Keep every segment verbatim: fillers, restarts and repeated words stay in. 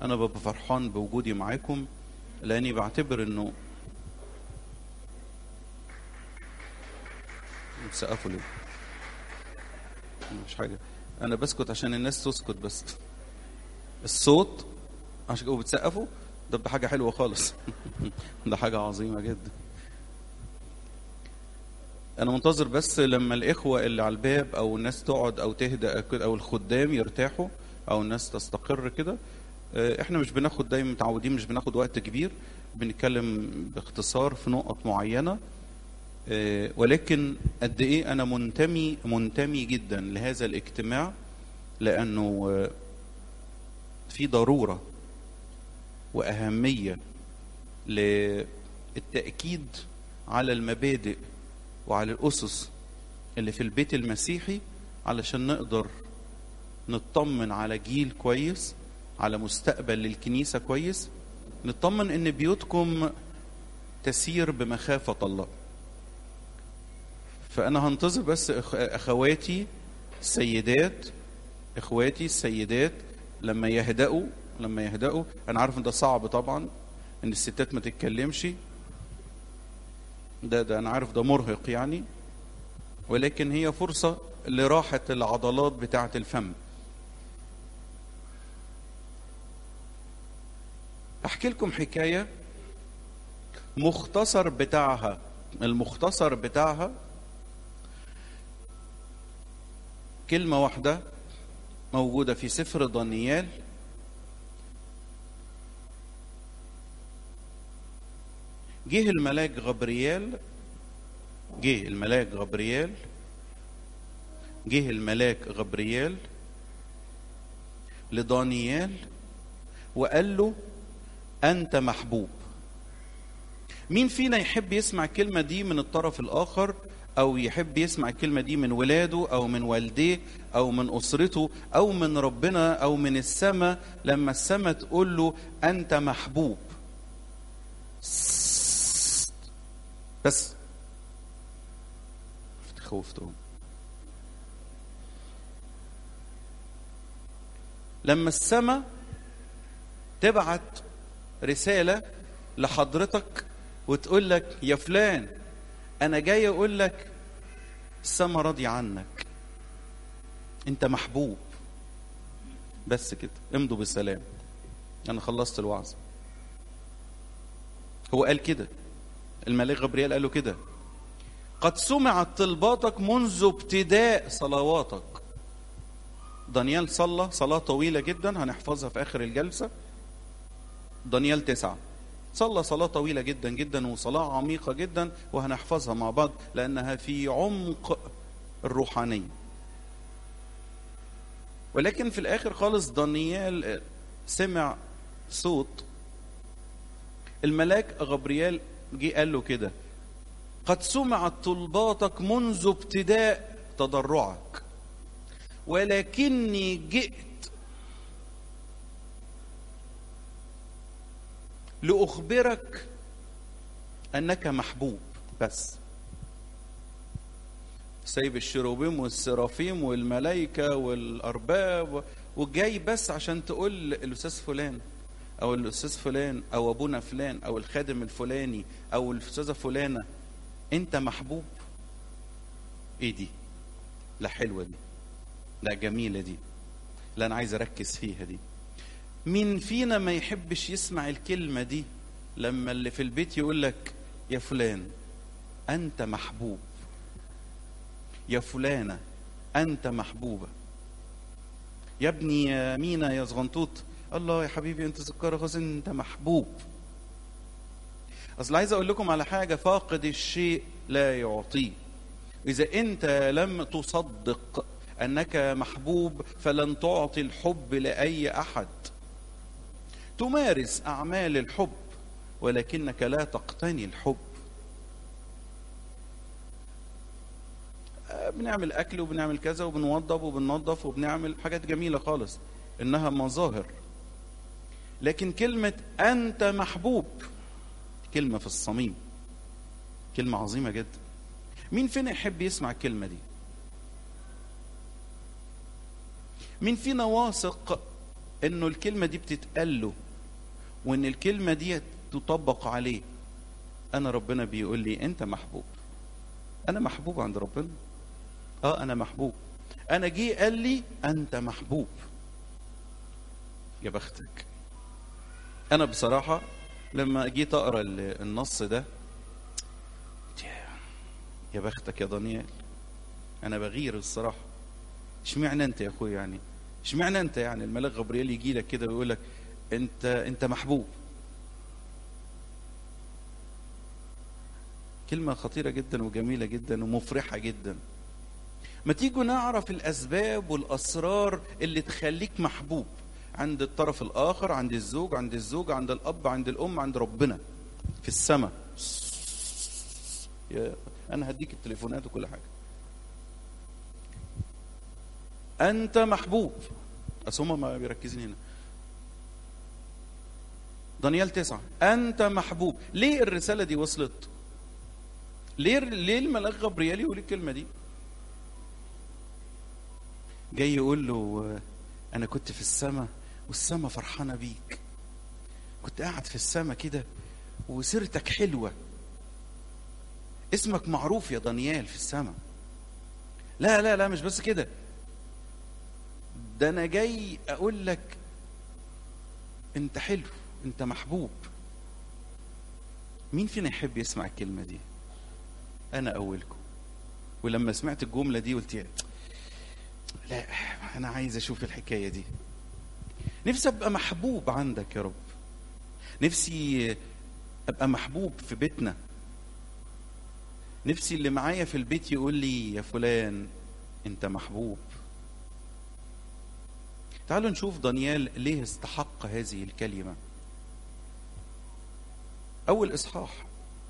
أنا ببقى فرحان بوجودي معاكم، لأني بعتبر إنه بتسقفوا ليه؟ مش حاجة، أنا بسكت عشان الناس تسكت بس. الصوت عشان كده بتسقفوا، ده بحاجة حلوة خالص. ده حاجة عظيمة جدا. أنا منتظر بس لما الإخوة اللي على الباب أو الناس تقعد أو تهدأ كده، أو الخدام يرتاحوا أو الناس تستقر كده. إحنا مش بناخد دايما، متعودين مش بناخد وقت كبير، بنتكلم باختصار في نقط معينة. ولكن قد إيه أنا منتمي منتمي جدا لهذا الاجتماع، لأنه في ضرورة وأهمية للتأكيد على المبادئ وعلى الأسس اللي في البيت المسيحي، علشان نقدر نطمن على جيل كويس، على مستقبل للكنيسة كويس، نطمن إن بيوتكم تسير بمخافة الله. فأنا هنتظر بس أخواتي السيدات، إخواتي السيدات لما يهدأوا لما يهدأوا أنا عارف إن ده صعب طبعا، إن الستات ما تتكلمش، ده ده أنا عارف ده مرهق يعني، ولكن هي فرصة لراحة العضلات بتاعة الفم. أحكي لكم حكاية مختصر بتاعها المختصر بتاعها كلمة واحدة موجودة في سفر دانيال. جه الملاك غبريال جه الملاك غبريال جه الملاك غبريال لدانيال وقال له أنت محبوب. مين فينا يحب يسمع الكلمة دي من الطرف الآخر، أو يحب يسمع الكلمة دي من ولاده أو من والديه أو من أسرته أو من ربنا أو من السماء، لما السماء تقول له أنت محبوب؟ بس خوفتهم. لما السماء تبعت رسالة لحضرتك وتقول لك يا فلان أنا جاي أقول لك السماء راضية عنك، أنت محبوب، بس كده، امضوا بالسلام، أنا خلصت الوعظ. هو قال كده، الملاك غبريال قال له كده: قد سمعت طلباتك منذ ابتداء صلواتك. دانيال صلى صلاة طويلة جدا هنحفظها في آخر الجلسة. دانيال تسعة صلى صلاة طويلة جدا جدا وصلاة عميقة جدا، وهنحفظها مع بعض لأنها في عمق الروحانية. ولكن في الآخر خالص دانيال سمع صوت الملاك غبريال، جه قال له كده: قد سمعت طلباتك منذ ابتداء تضرعك، ولكني جئت لأخبرك أنك محبوب. بس سايب الشروبيم والسرافيم والملائكة والأرباب وجاي بس عشان تقول الأستاذ فلان أو الأستاذ فلان أو أبونا فلان أو الخادم الفلاني أو الأستاذة فلانة أنت محبوب. إيه دي؟ لا حلوة دي، لا جميلة دي، لا أنا عايز أركز فيها دي. مين فينا ما يحبش يسمع الكلمة دي لما اللي في البيت يقول لك يا فلان أنت محبوب، يا فلانة أنت محبوبة، يا ابني يا مينا يا زغنطوط الله يا حبيبي أنت سكر غاز أنت محبوب. أصل عايز أقول لكم على حاجة: فاقد الشيء لا يعطيه. إذا أنت لم تصدق أنك محبوب فلن تعطي الحب لأي أحد. تمارس أعمال الحب ولكنك لا تقتني الحب. بنعمل أكل وبنعمل كذا وبنوضب وبننظف وبنعمل حاجات جميلة خالص، إنها مظاهر. لكن كلمة أنت محبوب كلمة في الصميم، كلمة عظيمة جدا. مين فينا يحب يسمع الكلمة دي؟ مين فينا واثق انه الكلمة دي بتتقال له وان الكلمة دي تطبق عليه. انا ربنا بيقول لي انت محبوب. انا محبوب عند ربنا. اه انا محبوب. انا جه قال لي انت محبوب. يا بختك. انا بصراحة لما جيت اقرا النص ده، يا بختك يا دانيال. انا بغير الصراحة. اشمعنى انت يا اخويا؟ يعني اشمعنى انت؟ يعني الملاك غبريل يجي لك كده ويقول لك انت انت محبوب. كلمة خطيرة جدا وجميلة جدا ومفرحة جدا. ما تيجوا نعرف الأسباب والأسرار اللي تخليك محبوب عند الطرف الآخر، عند الزوج، عند الزوجة، عند الأب، عند الأم، عند ربنا في السماء. أنا هديك التليفونات وكل حاجة. أنت محبوب. أصل هما ما بيركزين هنا. دانيال تسعة، أنت محبوب. ليه الرسالة دي وصلت؟ ليه ليه الملاك غبريال يقول الكلمة دي؟ جاي يقول له أنا كنت في السماء والسماء فرحانة بيك. كنت قاعد في السماء كده وسيرتك حلوة. اسمك معروف يا دانيال في السماء. لا لا لا مش بس كده. ده أنا جاي أقول لك أنت حلو، أنت محبوب. مين فينا يحب يسمع الكلمة دي؟ أنا أولكم. ولما سمعت الجملة دي قلت يا لا أنا عايز أشوف الحكاية دي. نفسي أبقى محبوب عندك يا رب. نفسي أبقى محبوب في بيتنا. نفسي اللي معايا في البيت يقول لي يا فلان أنت محبوب. تعالوا نشوف دانيال ليه استحق هذه الكلمة. أول إصحاح،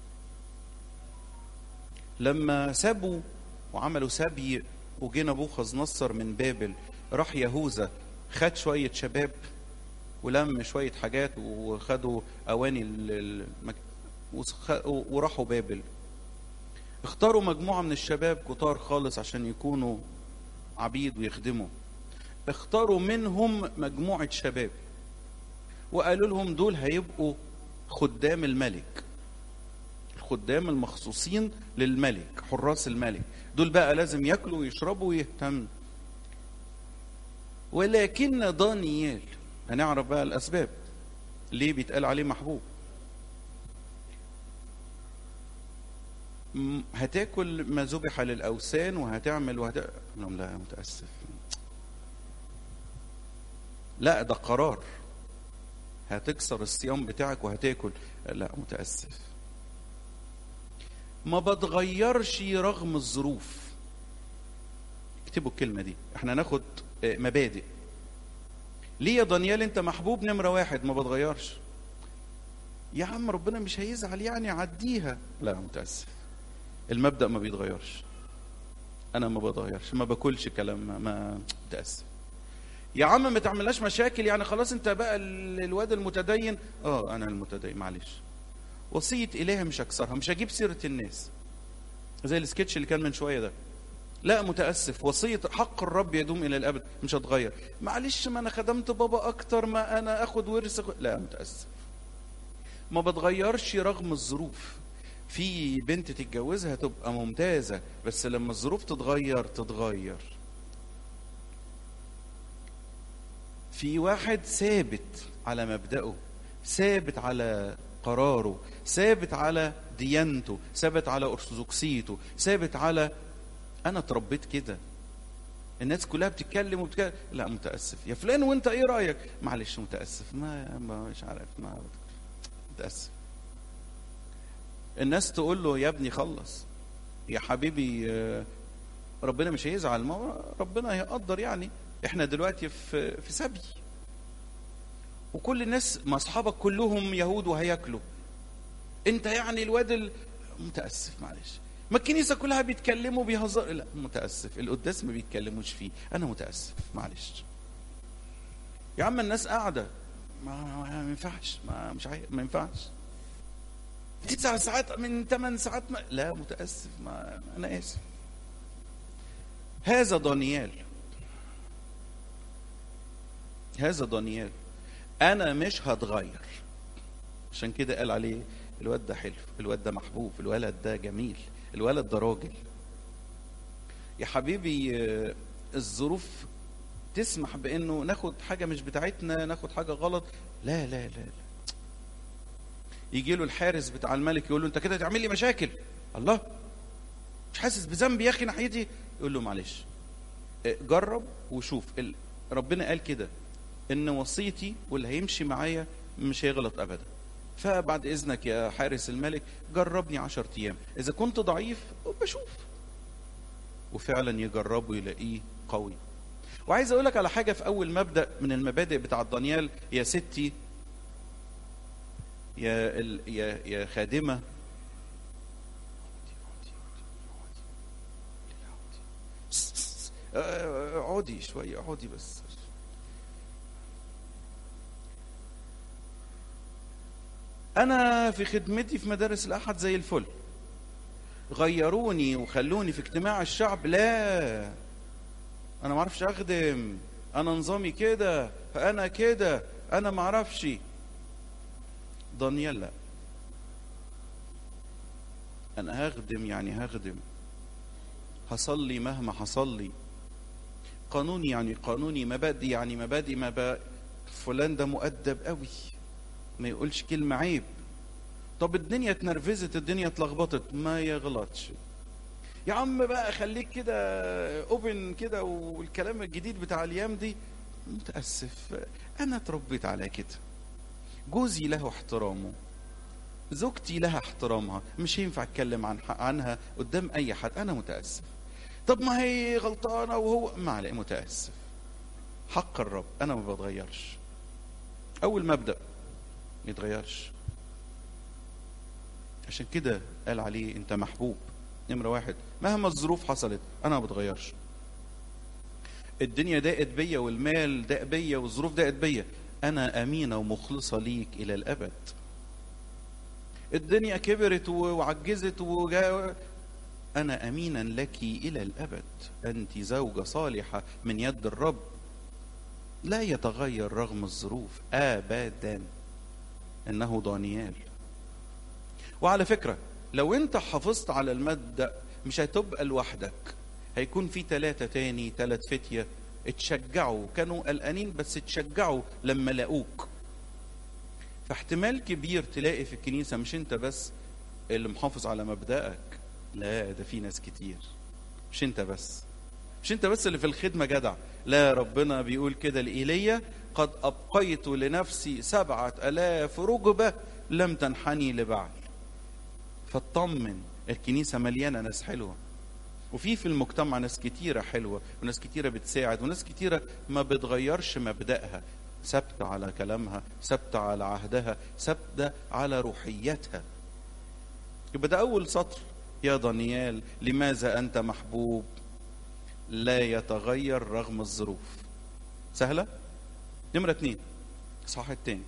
لما سابوا وعملوا سبي وجينا نبوخذ نصر من بابل، راح يهوذا خد شوية شباب ولم شوية حاجات وخدوا أواني المك... وراحوا بابل. اختاروا مجموعة من الشباب كتار خالص عشان يكونوا عبيد ويخدموا. اختاروا منهم مجموعة شباب وقالوا لهم دول هيبقوا خدام الملك، الخدام المخصوصين للملك، حراس الملك. دول بقى لازم ياكلوا ويشربوا ويهتموا. ولكن دانيال، هنعرف بقى الأسباب ليه بيتقال عليه محبوب. هتاكل ما ذبح للأوثان وهتعمل وهت... لا متأسف. لا ده قرار. هتكسر الصيام بتاعك وهتاكل. لا متأسف. ما بتغيرش رغم الظروف. اكتبوا الكلمة دي. احنا ناخد مبادئ. ليه يا دانيال انت محبوب؟ نمرة واحد ما بتغيرش. يا عم ربنا مش هيزعل يعني عديها. لا متأسف. المبدأ ما بيتغيرش. انا ما بتغيرش، ما باكلش كلام ما, ما متأسف. يا عم ما تعملناش مشاكل يعني خلاص انت بقى الواد المتدين. اه انا المتدين معلش. وصية إلهي مش هكسرها، مش هجيب سيرة الناس زي السكتش اللي كان من شوية ده. لا متأسف. وصية حق الرب يدوم إلى الأبد مش هتغير. معلش ما أنا خدمت بابا أكتر ما أنا أخد ورث. لا متأسف. ما بتغيرش رغم الظروف. في بنت تتجوزها تبقى ممتازة بس لما الظروف تتغير تتغير. في واحد ثابت على مبدأه، ثابت على قراره، ثابت على ديانته، ثابت على أرثوذكسيته، ثابت على أنا اتربيت كده. الناس كلها بتتكلم وبتتكلم. لا متأسف يا فلان وانت ايه رأيك؟ معلش متأسف ما, ما مش عارف ما متأسف. الناس تقول له يا ابني خلص يا حبيبي ربنا مش هيزعل. ما ربنا هيقدر يعني. احنا دلوقتي في في سبي وكل الناس ما اصحابك كلهم يهود وهياكلوا. انت يعني الواد ال... متأسف معلش. ما الكنيسة كلها بيتكلموا بيهزروا. لا متأسف. القداس ما بيتكلموش فيه. انا متأسف معلش. يا عم الناس قاعدة ما, ما ينفعش ما مش عايز ما ينفعش. تسع ساعات من ثمان ساعات ما... لا متأسف ما انا اسف. هذا دانيال هذا دانيال، انا مش هتغير. عشان كده قال عليه الواد ده حلو، الواد ده محبوب، الولد ده جميل، الولد ده راجل. يا حبيبي الظروف تسمح بانه ناخد حاجه مش بتاعتنا، ناخد حاجه غلط، لا لا لا, لا. يجي له الحارس بتاع الملك يقول له انت كده تعمل لي مشاكل. الله، مش حاسس بذنب يا اخي ناحيتي؟ يقول له معلش جرب وشوف، ربنا قال كده ان وصيتي واللي هيمشي معايا مش هيغلط ابدا، فبعد اذنك يا حارس الملك جربني عشر ايام، اذا كنت ضعيف بشوف. وفعلا يجربه يلاقيه قوي. وعايز اقول لك على حاجه في اول مبدا من المبادئ بتاع دانيال يا ستي يا ال... يا يا خادمه، اقعدي شويه، اقعدي بس. انا في خدمتي في مدارس الاحد زي الفل، غيروني وخلوني في اجتماع الشعب، لا انا ما اعرفش اخدم، انا نظامي كده، انا كده، انا ما اعرفش. دانيال لا، انا هخدم يعني هخدم، هصلي مهما حصل لي، قانوني يعني قانوني، مبادئ يعني مبادئ، مبادئ. فلان ده مؤدب قوي، ما يقولش كلمة عيب. طب الدنيا اتنرفزت، الدنيا اتلخبطت، ما يغلطش. يا عم بقى خليك كده اوبن كده، والكلام الجديد بتاع الايام دي، متاسف انا اتربيت على كده. جوزي له احترامه، زوجتي لها احترامها، مش ينفع اتكلم عن عنها قدام اي حد، انا متاسف. طب ما هي غلطانه وهو ما عليه، متاسف. حق الرب انا ما بتغيرش. اول مبدا ما يتغيرش. عشان كده قال عليه انت محبوب. نمرة واحد، مهما الظروف حصلت انا ما بتغيرش. الدنيا ضاقت بيا والمال ضاق بيا والظروف ضاقت بيا، انا امينه ومخلصه ليك الى الابد. الدنيا كبرت وعجزت وجا، انا امينا لك الى الابد. انت زوجه صالحه من يد الرب، لا يتغير رغم الظروف ابدا. انه دانيال. وعلى فكره لو انت حافظت على المبدأ مش هتبقى لوحدك، هيكون في ثلاثة تاني، ثلاث فتية اتشجعوا، كانوا قلقانين بس اتشجعوا لما لقوك. فاحتمال كبير تلاقي في الكنيسة مش انت بس اللي محافظ على مبدأك، لا ده في ناس كتير، مش انت بس، مش انت بس اللي في الخدمة جدع، لا ربنا بيقول كده لإيليا قد أبقيت لنفسي سبعة ألاف رجبة لم تنحني لبعل. فاطمن، الكنيسة مليانة ناس حلوة، وفي في المجتمع ناس كتيرة حلوة، وناس كتيرة بتساعد، وناس كتيرة ما بتغيرش مبدأها، ثابتة على كلامها، ثابتة على عهدها، ثابتة على روحيتها. يبقى ده أول سطر. يا دانيال لماذا أنت محبوب؟ لا يتغير رغم الظروف. سهلة؟ نمرة اتنين، صح التاني.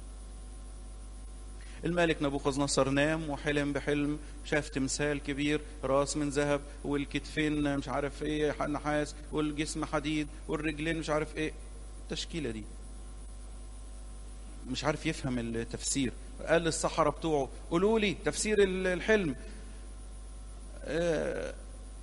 الملك نبوخذ نصر نام وحلم بحلم، شاف تمثال كبير، راس من ذهب والكتفين مش عارف ايه نحاس والجسم حديد والرجلين مش عارف ايه التشكيله دي، مش عارف يفهم التفسير. قال للسحرة بتوعه قولوا لي تفسير الحلم. آه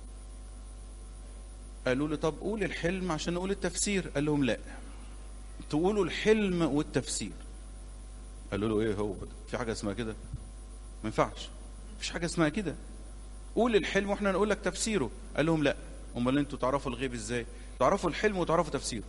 قالوا له طب قول الحلم عشان نقول التفسير. قال لهم لا، تقولوا الحلم والتفسير. قالوا له ايه هو في حاجه اسمها كده؟ ما ينفعش، مفيش حاجه اسمها كده، قول الحلم واحنا نقول لك تفسيره. قال لهم لا، امال انتوا تعرفوا الغيب ازاي؟ تعرفوا الحلم وتعرفوا تفسيره.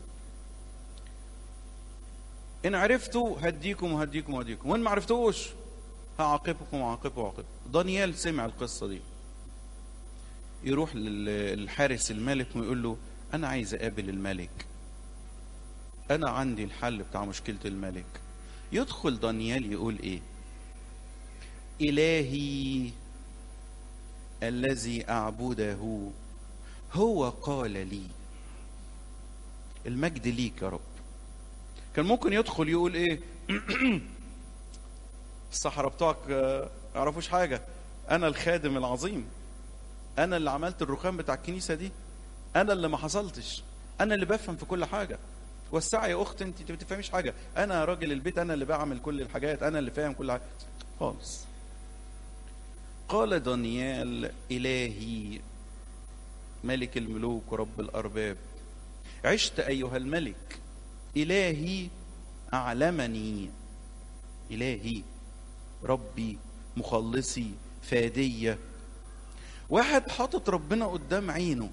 ان عرفتوا هديكم وهديكم وهديكم، وان ما عرفتوش هعاقبكم وعاقبكم وعاقبكم. دانيال سمع القصه دي، يروح للحارس الملك ويقول له انا عايز اقابل الملك، انا عندي الحل بتاع مشكله الملك. يدخل دانيال يقول ايه؟ إلهي الذي أعبده هو قال لي. المجد ليك يا رب. كان ممكن يدخل يقول ايه؟ الصحراء بتوعك يعرفوش حاجة، أنا الخادم العظيم، أنا اللي عملت الرخام بتاع الكنيسة دي، أنا اللي ما حصلتش، أنا اللي بفهم في كل حاجة. وسعي يا اخت، انت ما بتفهميش حاجه، انا راجل البيت، انا اللي بعمل كل الحاجات، انا اللي فاهم كل حاجه خالص. قال دانيال: الهي ملك الملوك ورب الارباب، عشت ايها الملك، الهي اعلمني، الهي ربي مخلصي فادية. واحد حاطط ربنا قدام عينه،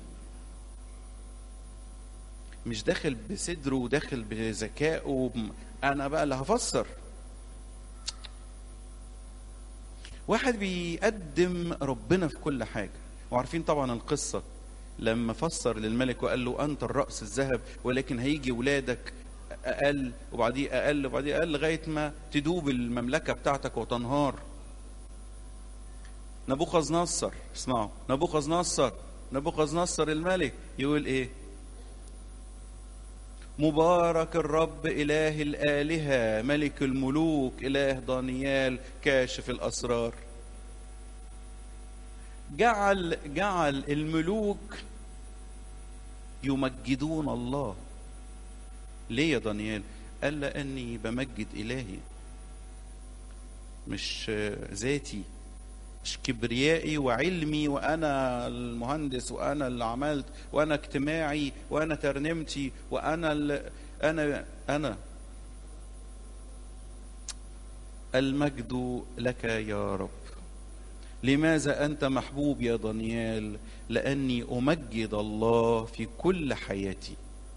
مش داخل بصدره وداخل بذكائه انا بقى اللي هفسر. واحد بيقدم ربنا في كل حاجة. وعارفين طبعا القصة لما فسر للملك وقال له انت الرأس الذهب، ولكن هيجي ولادك اقل وبعديه اقل وبعديه اقل لغاية ما تدوب المملكة بتاعتك وتنهار. نبوخذ نصر، اسمعوا، نبوخذ نصر نبوخذ نصر الملك يقول ايه؟ مبارك الرب إله الآلهة ملك الملوك إله دانيال كاشف الأسرار. جعل جعل الملوك يمجدون الله. ليه يا دانيال؟ قال لأني بمجد إلهي، مش ذاتي، مش كبريائي وعلمي وانا المهندس وانا اللي عملت وانا اجتماعي وانا ترنمتي وانا اللي انا انا المجد لك يا رب. لماذا انت محبوب يا دانيال؟ لاني امجد الله في كل حياتي.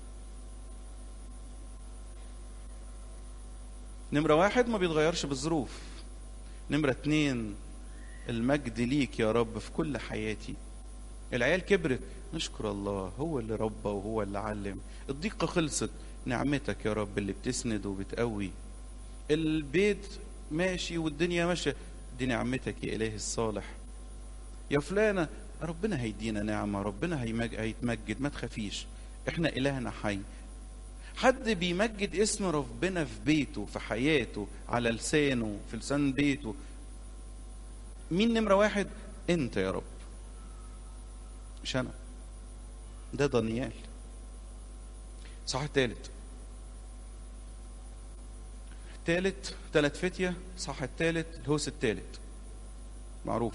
نمرة واحد ما بيتغيرش بالظروف. نمرة اتنين المجد ليك يا رب في كل حياتي. العيال كبرت، نشكر الله، هو اللي ربى وهو اللي علم. الضيقة خلصت، نعمتك يا رب اللي بتسند وبتقوي. البيت ماشي والدنيا ماشية، دي نعمتك يا إلهي الصالح. يا فلانة ربنا هيدينا نعمة، ربنا هيتمجد، ما تخافيش، احنا إلهنا حي. حد بيمجد اسم ربنا في بيته، في حياته، على لسانه، في لسان بيته. مين نمرة واحد؟ انت يا رب، مش انا. ده دانيال. صح. الثالث الثالث ثلاث فتية. صح. الثالث الهوس الثالث معروف.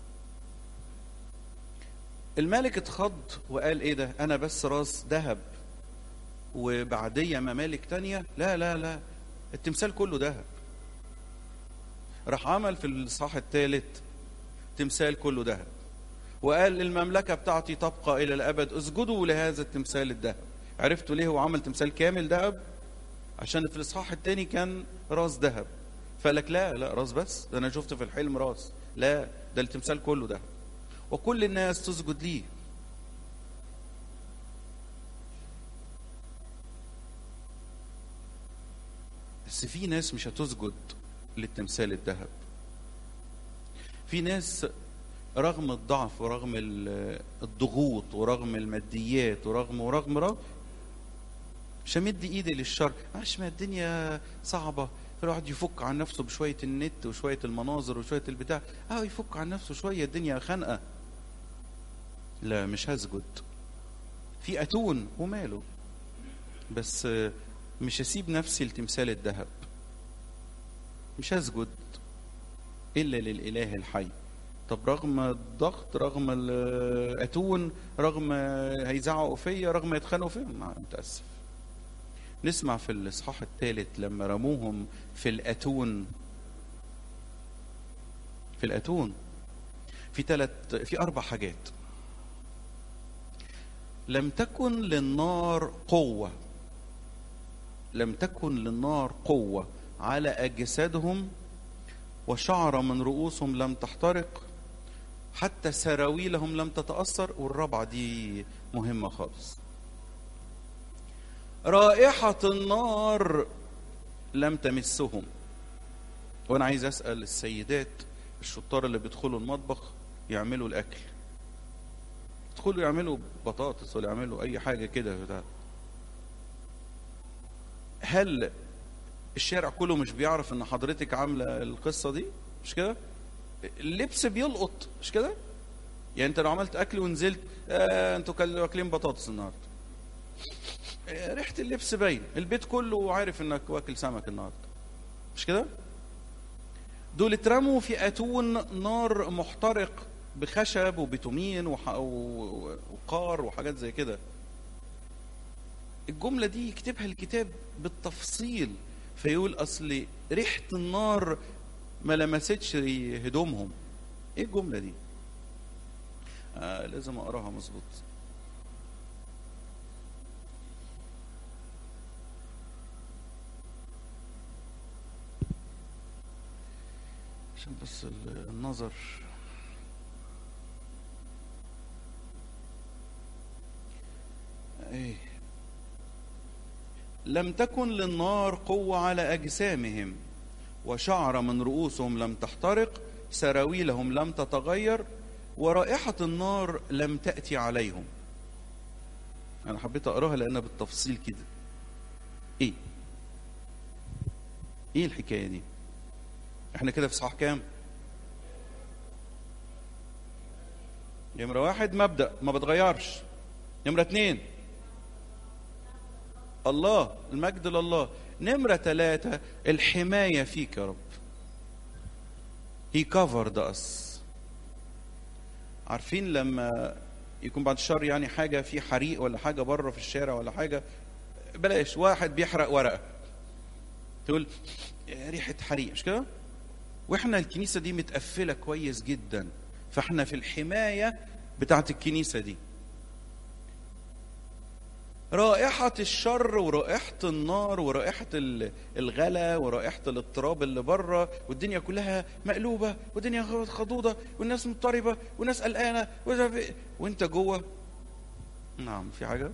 الملك اتخض وقال ايه ده؟ انا بس راس ذهب وبعدية ممالك تانية؟ لا لا لا، التمثال كله ذهب. راح عمل في الصح الثالث تمثال كله ذهب وقال المملكة بتاعتي تبقى إلى الأبد، اسجدوا لهذا التمثال الذهب. عرفتوا ليه هو عمل تمثال كامل ذهب؟ عشان في الإصحاح الثاني كان راس ذهب، فقالك لا لا راس بس، ده أنا شفت في الحلم راس، لا ده التمثال كله ذهب وكل الناس تسجد ليه. بس في ناس مش هتسجد للتمثال الذهب. في ناس رغم الضعف ورغم الضغوط ورغم الماديات ورغم ورغم رغم مش همد ايدي للشر، معلش ما الدنيا صعبه، فالواحد يفك عن نفسه بشويه النت وشويه المناظر وشويه البتاع، اه يفك عن نفسه شويه، الدنيا خانقه. لا مش هسجد. في اتون وماله، بس مش هسيب نفسي لتمثال الذهب. مش هسجد الا للاله الحي. طب رغم الضغط، رغم الاتون، رغم هيزعقوا فيا، رغم يتخانقوا فيا، متاسف. نسمع في الاصحاح الثالث لما رموهم في الاتون، في الاتون في ثلاث في اربع حاجات. لم تكن للنار قوه، لم تكن للنار قوه على اجسادهم، وشعر من رؤوسهم لم تحترق، حتى سراويلهم لم تتأثر. والرابعة دي مهمة خالص، رائحة النار لم تمسهم. وانا عايز اسأل السيدات الشطار اللي بيدخلوا المطبخ يعملوا الاكل، يدخلوا يعملوا بطاطس ولا يعملوا اي حاجة كده، هل الشارع كله مش بيعرف ان حضرتك عاملة القصة دي؟ مش كده؟ اللبس بيلقط، مش كده؟ يعني انت لو عملت اكل ونزلت، آه انتوا واكلين بطاطس النهارده، ريحة اللبس باين، البيت كله عارف انك واكل سمك النهارده، مش كده؟ دول اترموا في اتون نار محترق بخشب وبتومين وح... وقار وحاجات زي كده. الجملة دي يكتبها الكتاب بالتفصيل، فيقول اصل ريحة النار ما لمستش هدومهم. ايه الجملة دي؟ آه لازم اقراها مظبوط. عشان بس النظر. ايه، لم تكن للنار قوة على أجسامهم، وشعر من رؤوسهم لم تحترق، سراويلهم لم تتغير، ورائحة النار لم تأتي عليهم. أنا حبيت أقراها لأنها بالتفصيل كده. إيه؟ إيه الحكاية دي؟ إحنا كده في صح كام؟ نمرة واحد مبدأ ما بتغيرش. نمرة اتنين الله، المجد لله. نمرة ثلاثة الحماية فيك يا رب. He covered us. عارفين لما يكون بعد الشر يعني حاجة في حريق ولا حاجة بره في الشارع ولا حاجة، بلاش واحد بيحرق ورقة تقول ريحة حريق، مش كده؟ واحنا الكنيسة دي متقفلة كويس جدا، فاحنا في الحماية بتاعت الكنيسة دي. رائحة الشر ورائحة النار ورائحة الغلا ورائحة الاضطراب اللي بره، والدنيا كلها مقلوبة والدنيا خضوضة والناس مضطربة والناس قلقانة وانت جوه. نعم في حاجة.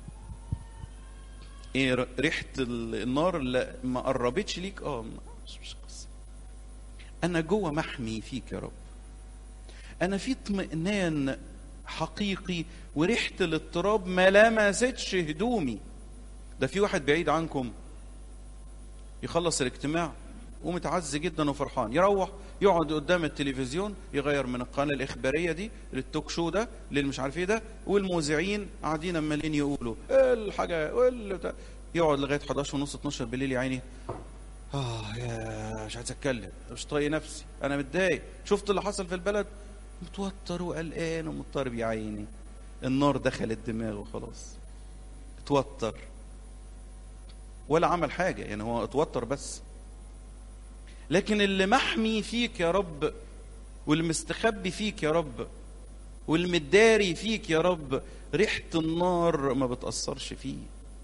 ايه ريحة النار اللي ما قربتش ليك؟ اه مش مش قصة. انا جوه محمي فيك يا رب، انا في اطمئنان حقيقي، وريحة الاضطراب ما لمستش هدومي. ده في واحد بعيد عنكم يخلص الاجتماع ومتعز جدا وفرحان، يروح يقعد قدام التلفزيون يغير من القناة الإخبارية دي للتوك شو ده للمش عارف ايه ده، والمذيعين قاعدين عمالين يقولوا ايه الحاجة والبتاع، يقعد لغاية حداشر ونص اتناشر بالليل يا عيني. اه يا مش عايز اتكلم، مش طايق نفسي، انا متضايق، شفت اللي حصل في البلد، متوتر وقلقان ومضطرب يا عيني. النار دخلت دماغه خلاص، اتوتر ولا عمل حاجة، يعني هو اتوتر بس. لكن اللي محمي فيك يا رب، واللي مستخبي فيك يا رب، واللي متداري فيك يا رب، ريحة النار ما بتأثرش فيه.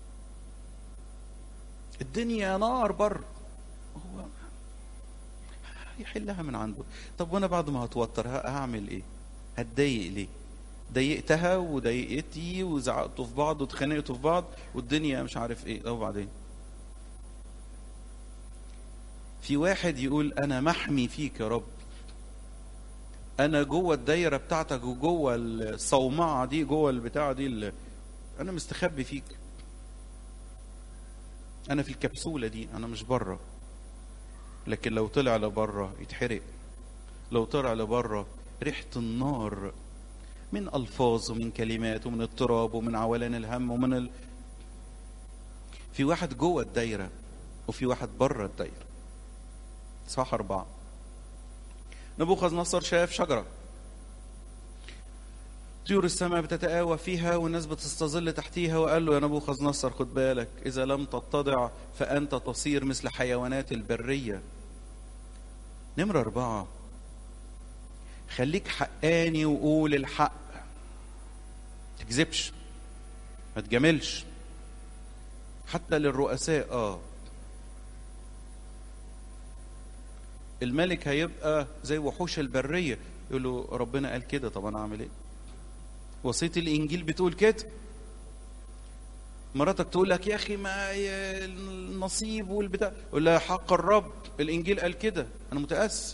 الدنيا نار بر، هو يحلها من عنده. طب وانا بعد ما هتوتر هعمل ايه؟ هتضايق ليه؟ ضايقتها وضايقتي وزعقتوا في بعض واتخانقتوا في بعض والدنيا مش عارف ايه. طب وبعدين؟ في واحد يقول انا محمي فيك يا رب، انا جوه الدايره بتاعتك وجوه الصومعه دي، جوه البتاعه دي اللي انا مستخبي فيك، انا في الكبسوله دي، انا مش بره. لكن لو طلع لبره يتحرق، لو طلع لبره ريحه النار من الفاظ ومن كلمات ومن اضطراب ومن عولان الهم ومن ال... في واحد جوه الدايره وفي واحد بره الدايره. صح أربعة. نبوخذ نصر شاف شجرة طيور السماء بتتآوى فيها والناس بتستظل تحتيها، وقال له يا نبوخذ نصر خد بالك، إذا لم تتضع فأنت تصير مثل حيوانات البرية. نمرة أربعة، خليك حقاني وقول الحق، تكذبش، ما تجاملش حتى للرؤساء. اه الملك هيبقى زي وحوش البرية، يقول له ربنا قال كده، طب انا اعمل ايه؟ وصية الانجيل بتقول كده. مراتك تقول لك يا اخي ما النصيب والبتاع، يقول لها حق الرب، الانجيل قال كده، انا متاسف.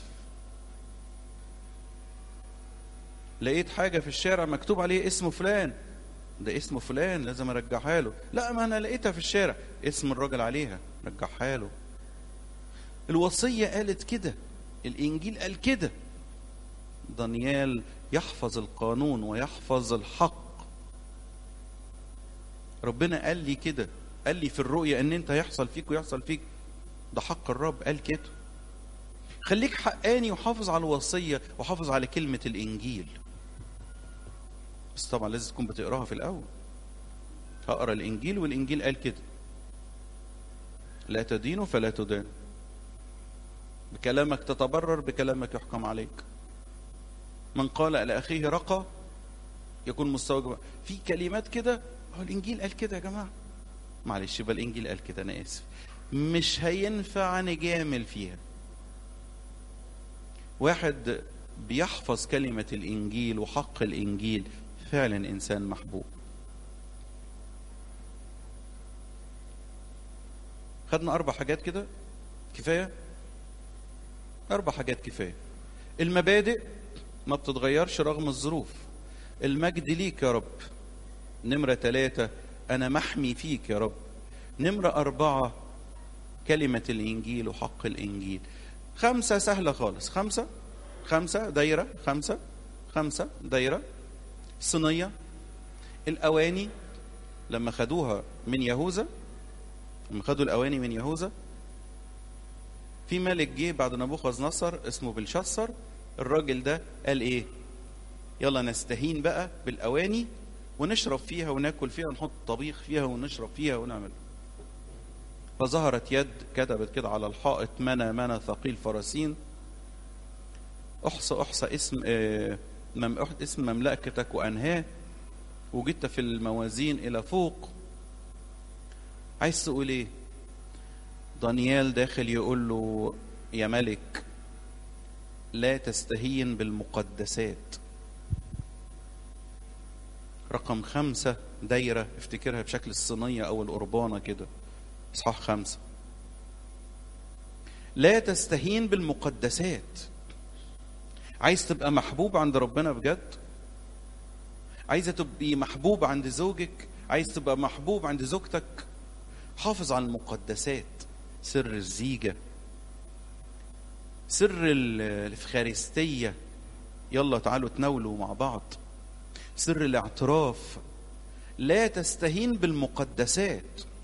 لقيت حاجه في الشارع مكتوب عليه اسم فلان، ده اسم فلان لازم ارجعها له. لا ما انا لقيتها في الشارع اسم الراجل عليها، رجعها له. الوصيه قالت كده، الانجيل قال كده. دانيال يحفظ القانون ويحفظ الحق. ربنا قال لي كده، قال لي في الرؤيا ان انت هيحصل فيك ويحصل فيك. ده حق الرب، قال كده. خليك حقاني وحافظ على الوصية وحافظ على كلمة الإنجيل. بس طبعا لازم تكون بتقراها في الأول. هقرا الإنجيل والإنجيل قال كده: لا تدينوا فلا تدان، بكلامك تتبرر بكلامك يحكم عليك، من قال على أخيه رقى يكون مستوجب. في كلمات كده، هو الإنجيل قال كده يا جماعة. معلش يبقى الإنجيل قال كده، أنا آسف، مش هينفع نجامل فيها. واحد بيحفظ كلمة الإنجيل وحق الإنجيل فعلا إنسان محبوب. خدنا أربع حاجات كده كفاية. أربع حاجات كفاية. المبادئ ما بتتغيرش رغم الظروف. المجد ليك يا رب. نمرة ثلاثة، أنا محمي فيك يا رب. نمرة أربعة، كلمة الإنجيل وحق الإنجيل. خمسة سهلة خالص. خمسة خمسة دايرة. خمسة خمسة دايرة. صينية. الأواني لما خدوها من يهوذا، لما خدوا الأواني من يهوذا، في ملك جه بعد نبوخذ نصر اسمه بلشسر. الراجل ده قال إيه؟ يلا نستهين بقى بالأواني ونشرب فيها وناكل فيها ونحط طبيخ فيها ونشرب فيها ونعمل. فظهرت يد كتبت كده على الحائط: منى منى ثقيل فرسين، احصى احصى اسم آه اسم مملكتك وانهاه، وجدت في الموازين الى فوق. عايز تقول ايه؟ دانيال داخل يقول له: يا ملك لا تستهين بالمقدسات. رقم خمسة دايرة، افتكرها بشكل الصينية او القربانة كده. اصحاح خمسة، لا تستهين بالمقدسات. عايز تبقى محبوب عند ربنا بجد؟ عايزة تبقي محبوب عند زوجك؟ عايز تبقى محبوب عند زوجتك؟ حافظ على المقدسات. سر الزيجة، سر الإفخارستية، يلا تعالوا تناولوا مع بعض. سر الاعتراف. لا تستهين بالمقدسات.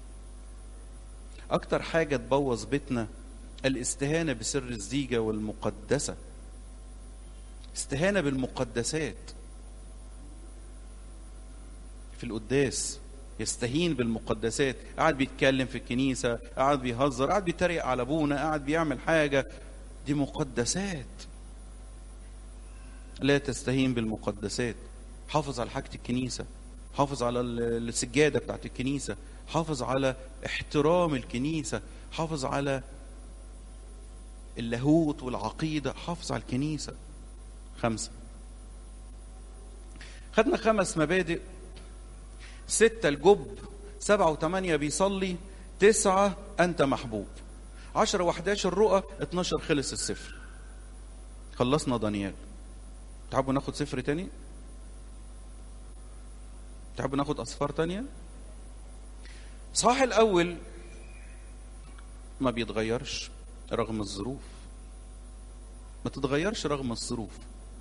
أكتر حاجة تبوظ بيتنا الاستهانة بسر الزيجة والمقدسة. استهانة بالمقدسات. في القداس يستهين بالمقدسات، قاعد بيتكلم في الكنيسة، قاعد بيهزر، قاعد بيتريق على ابونا، قاعد بيعمل حاجة، دي مقدسات. لا تستهين بالمقدسات. حافظ على حاجة الكنيسة، حافظ على السجادة بتاعت الكنيسة، حافظ على احترام الكنيسة، حافظ على اللاهوت والعقيدة، حافظ على الكنيسة. خمسة. خدنا خمس مبادئ. ستة الجب، سبعة وثمانية بيصلي، تسعة أنت محبوب، عشرة وحداش الرؤى، اتناشر خلص السفر. خلصنا دانيال. تحبوا ناخد سفر تاني؟ تحبوا ناخد أسفار تانية؟ صح. الأول ما بيتغيرش رغم الظروف. ما تتغيرش رغم الظروف.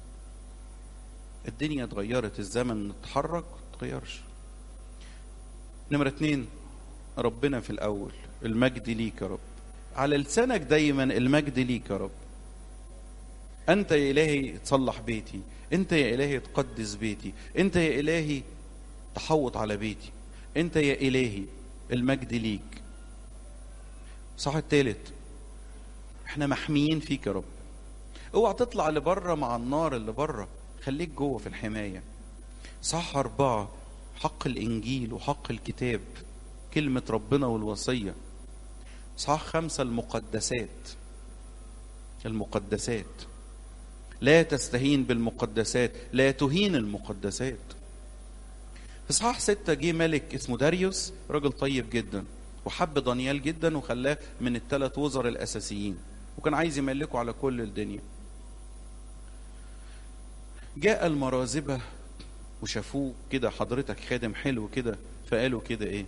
الدنيا اتغيرت، الزمن اتحرك، ما تتغيرش. نمرة اتنين، ربنا في الأول. المجد ليك يا رب. على لسانك دايما المجد ليك يا رب. أنت يا إلهي تصلح بيتي، أنت يا إلهي تقدس بيتي، أنت يا إلهي تحوط على بيتي، أنت يا إلهي المجد ليك. صح. التالت، احنا محميين فيك يا رب. اوعى تطلع لبره مع النار اللي بره، خليك جوه في الحماية. صح. أربعة، حق الإنجيل وحق الكتاب، كلمة ربنا والوصية. صح. خمسة، المقدسات. المقدسات لا تستهين بالمقدسات، لا تهين المقدسات. في صحاح ستة جه ملك اسمه داريوس، راجل طيب جدا، وحب دانيال جدا وخلاه من الثلاث وزراء الأساسيين، وكان عايز يملكه على كل الدنيا. جاء المرازبة وشافوه كده، حضرتك خادم حلو كده، فقالوا كده ايه؟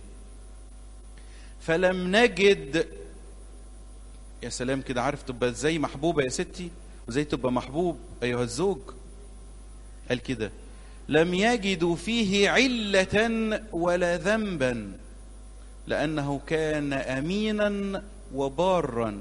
فلم نجد. يا سلام كده، عارف تبقى ازاي محبوبة يا ستي، وزي تبقى محبوب ايها الزوج. قال كده: لم يجدوا فيه علة ولا ذنبا لأنه كان أمينا وبارا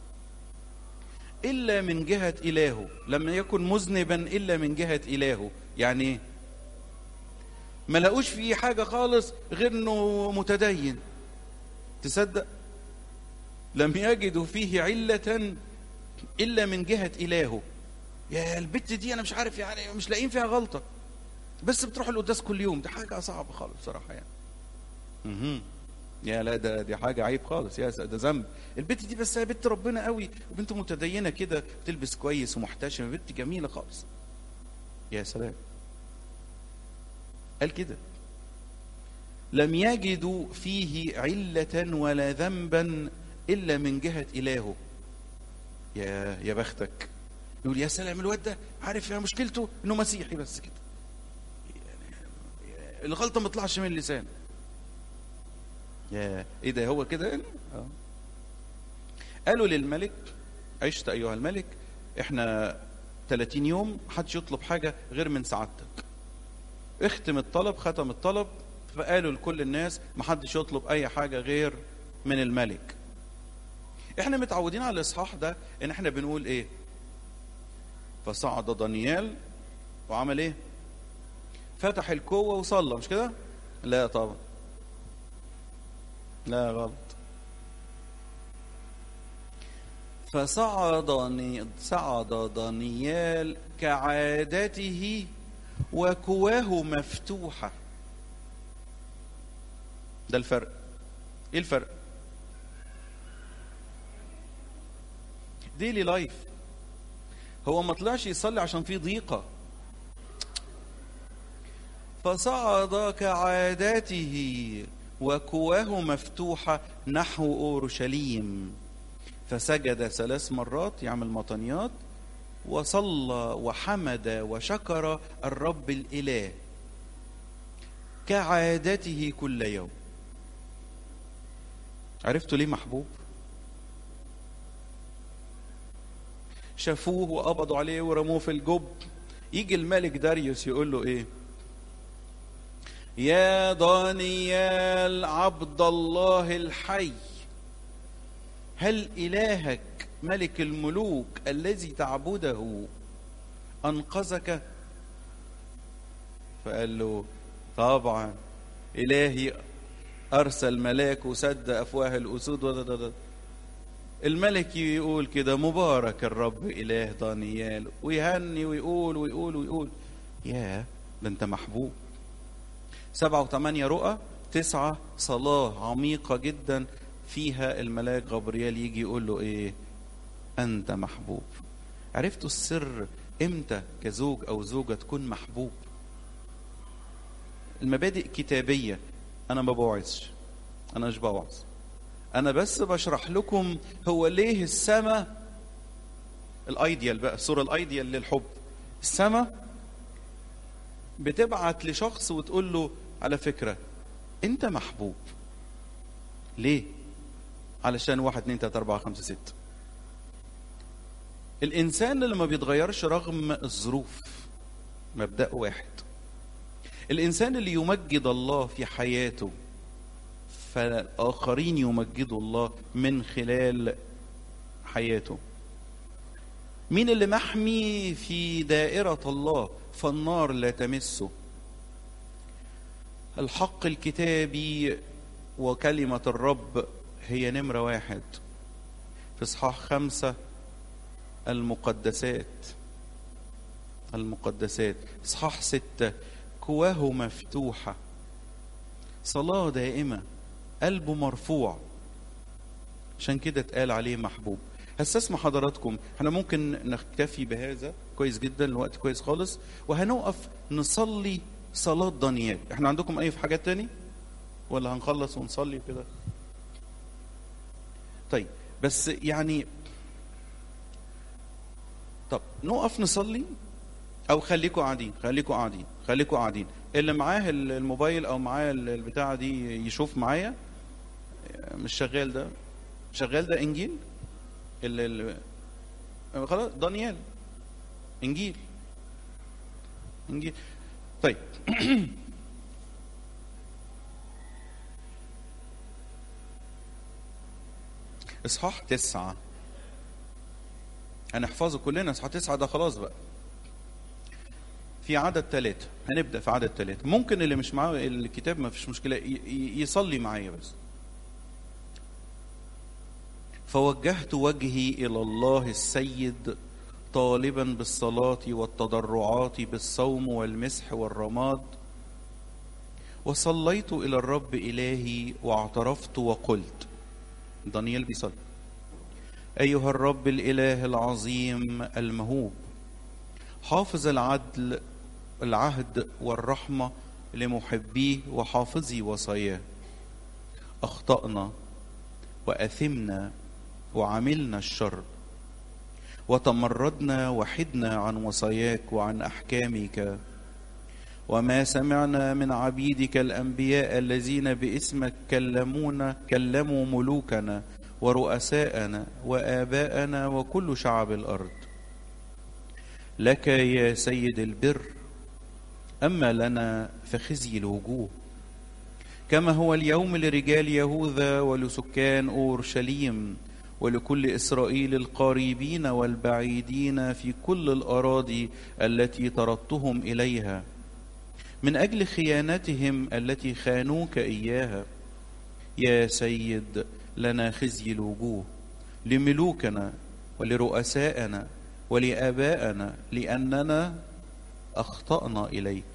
إلا من جهة إلهه. لم يكن مذنبا إلا من جهة إلهه. يعني إيه؟ ما لقوش فيه حاجة خالص غير إنه متدين. تصدق؟ لم يجدوا فيه علة إلا من جهة إلهه. يا البت دي أنا مش عارف يعني مش لاقيين فيها غلطة، بس بتروح القداس كل يوم. دي حاجة صعبة خالص بصراحة يعني. اها يا لا ده دي حاجة عيب خالص، يا ده ذنب. البت دي بس هي بنت ربنا قوي وبنت متدينة كده، بتلبس كويس ومحتشمة، بنت جميلة خالص. يا سلام. قال كده لم يجدوا فيه علة ولا ذنبا إلا من جهة إلهه. يا يا بختك. يقول يا سلام الواد ده عارف يا مشكلته إنه مسيحي بس كده، يعني الغلطة ما تطلعش من اللسان. يا ايه ده هو كده يعني؟ اه قالوا للملك عشت ايها الملك احنا ثلاثين يوم محدش يطلب حاجه غير من سعادتك. اختم الطلب. ختم الطلب. فقالوا لكل الناس محدش يطلب اي حاجه غير من الملك. احنا متعودين على الاصحاح ده ان احنا بنقول ايه؟ فصعد دانيال وعمل ايه؟ فتح الكوه وصلى، مش كده؟ لا طبعا، لا غلط. فصعد صعد دانيال كعادته وكواه مفتوحة. ده الفرق. ايه الفرق؟ ديلي لايف. هو ما طلعش يصلي عشان فيه ضيقة. فصعد كعادته وكواه مفتوحة نحو أورشليم، فسجد ثلاث مرات يعمل مطنيات، وصلى وحمد وشكر الرب الإله كعادته كل يوم. عرفتوا ليه محبوب؟ شافوه وقبضوا عليه ورموه في الجب. يجي الملك داريوس يقول له ايه؟ يا دانيال عبد الله الحي، هل إلهك ملك الملوك الذي تعبده أنقذك؟ فقال له طبعا إلهي أرسل ملاك وسد أفواه الأسود. وددد. الملك يقول كده مبارك الرب إله دانيال، ويهني ويقول ويقول ويقول. يا ده أنت محبوب. سبعة وثمانية رؤى، تسعة صلاة عميقة جدا فيها الملاك غبريال يجي يقول له ايه؟ انت محبوب. عرفتوا السر امتى كزوج او زوجة تكون محبوب؟ المبادئ كتابية. انا ما بوعظش، انا مش بوعظ، انا بس بشرح لكم هو ليه السماء الايديال بقى، الصورة الايديال للحب. السماء بتبعت لشخص وتقول له على فكرة انت محبوب. ليه؟ علشان واحد اتنين تلاتة اربعة خمسة ستة. الانسان اللي ما بيتغيرش رغم الظروف مبدأ واحد. الانسان اللي يمجد الله في حياته فالاخرين يمجدوا الله من خلال حياته. مين اللي محمي في دائرة الله فالنار لا تمسه؟ الحق الكتابي وكلمة الرب هي نمرة واحد. في إصحاح خمسة المقدسات. المقدسات. إصحاح ستة كواه مفتوحة، صلاة دائمة، قلبه مرفوع، عشان كده اتقال عليه محبوب. هستسمع حضراتكم، احنا ممكن نكتفي بهذا كويس جدا، الوقت كويس خالص، وهنقف نصلي صلاة دانيال. احنا عندكم اي في حاجات تاني ولا هنخلص ونصلي كده؟ طيب بس يعني طب نقف نصلي او خليكوا قاعدين، خليكوا قاعدين، خليكوا قاعدين. اللي معاه الموبايل او معاه البتاعه دي يشوف معايا. مش شغال ده؟ شغال ده انجيل ال خلاص دانيال انجيل انجيل. طيب اصحاح تسعة هنحفظه كلنا. اصحاح تسعة ده خلاص بقى. في عدد ثلاثة، هنبدأ في عدد ثلاثة. ممكن اللي مش معاه الكتاب ما فيش مشكلة يصلي معايا بس. فوجهت وجهي إلى الله السيد طالبا بالصلاة والتضرعات بالصوم والمسح والرماد، وصليت إلى الرب إلهي واعترفت وقلت. دانيال بيصلي: أيها الرب الإله العظيم المهوب، حافظ العدل العهد والرحمة لمحبيه وحافظي وصاياه، أخطأنا وأثمنا وعملنا الشر وتمردنا وحدنا عن وصاياك وعن أحكامك، وما سمعنا من عبيدك الأنبياء الذين باسمك كلمونا كلموا ملوكنا ورؤساءنا وآباءنا وكل شعب الأرض. لك يا سيد البر، أما لنا فخزي الوجوه، كما هو اليوم لرجال يهوذا ولسكان أورشليم ولكل إسرائيل القريبين والبعيدين في كل الأراضي التي طردتهم إليها، من أجل خيانتهم التي خانوك إياها. يا سيد، لنا خزي الوجوه لملوكنا ولرؤسائنا ولآبائنا، لأننا أخطأنا إليك.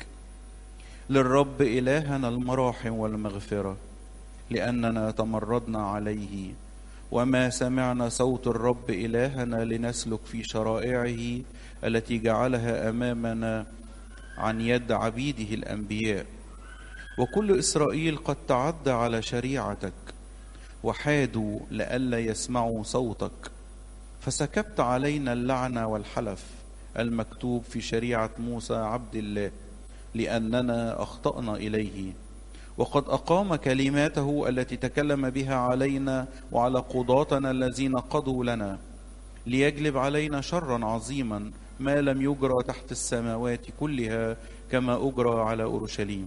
للرب إلهنا المراحم والمغفرة، لأننا تمردنا عليه، وما سمعنا صوت الرب إلهنا لنسلك في شرائعه التي جعلها أمامنا عن يد عبيده الأنبياء. وكل إسرائيل قد تعدى على شريعتك وحادوا لئلا يسمعوا صوتك، فسكبت علينا اللعنة والحلف المكتوب في شريعة موسى عبد الله، لأننا أخطأنا إليه. وقد أقام كلماته التي تكلم بها علينا وعلى قضاتنا الذين قضوا لنا، ليجلب علينا شرا عظيما ما لم يجرى تحت السماوات كلها كما أجرى على أورشليم.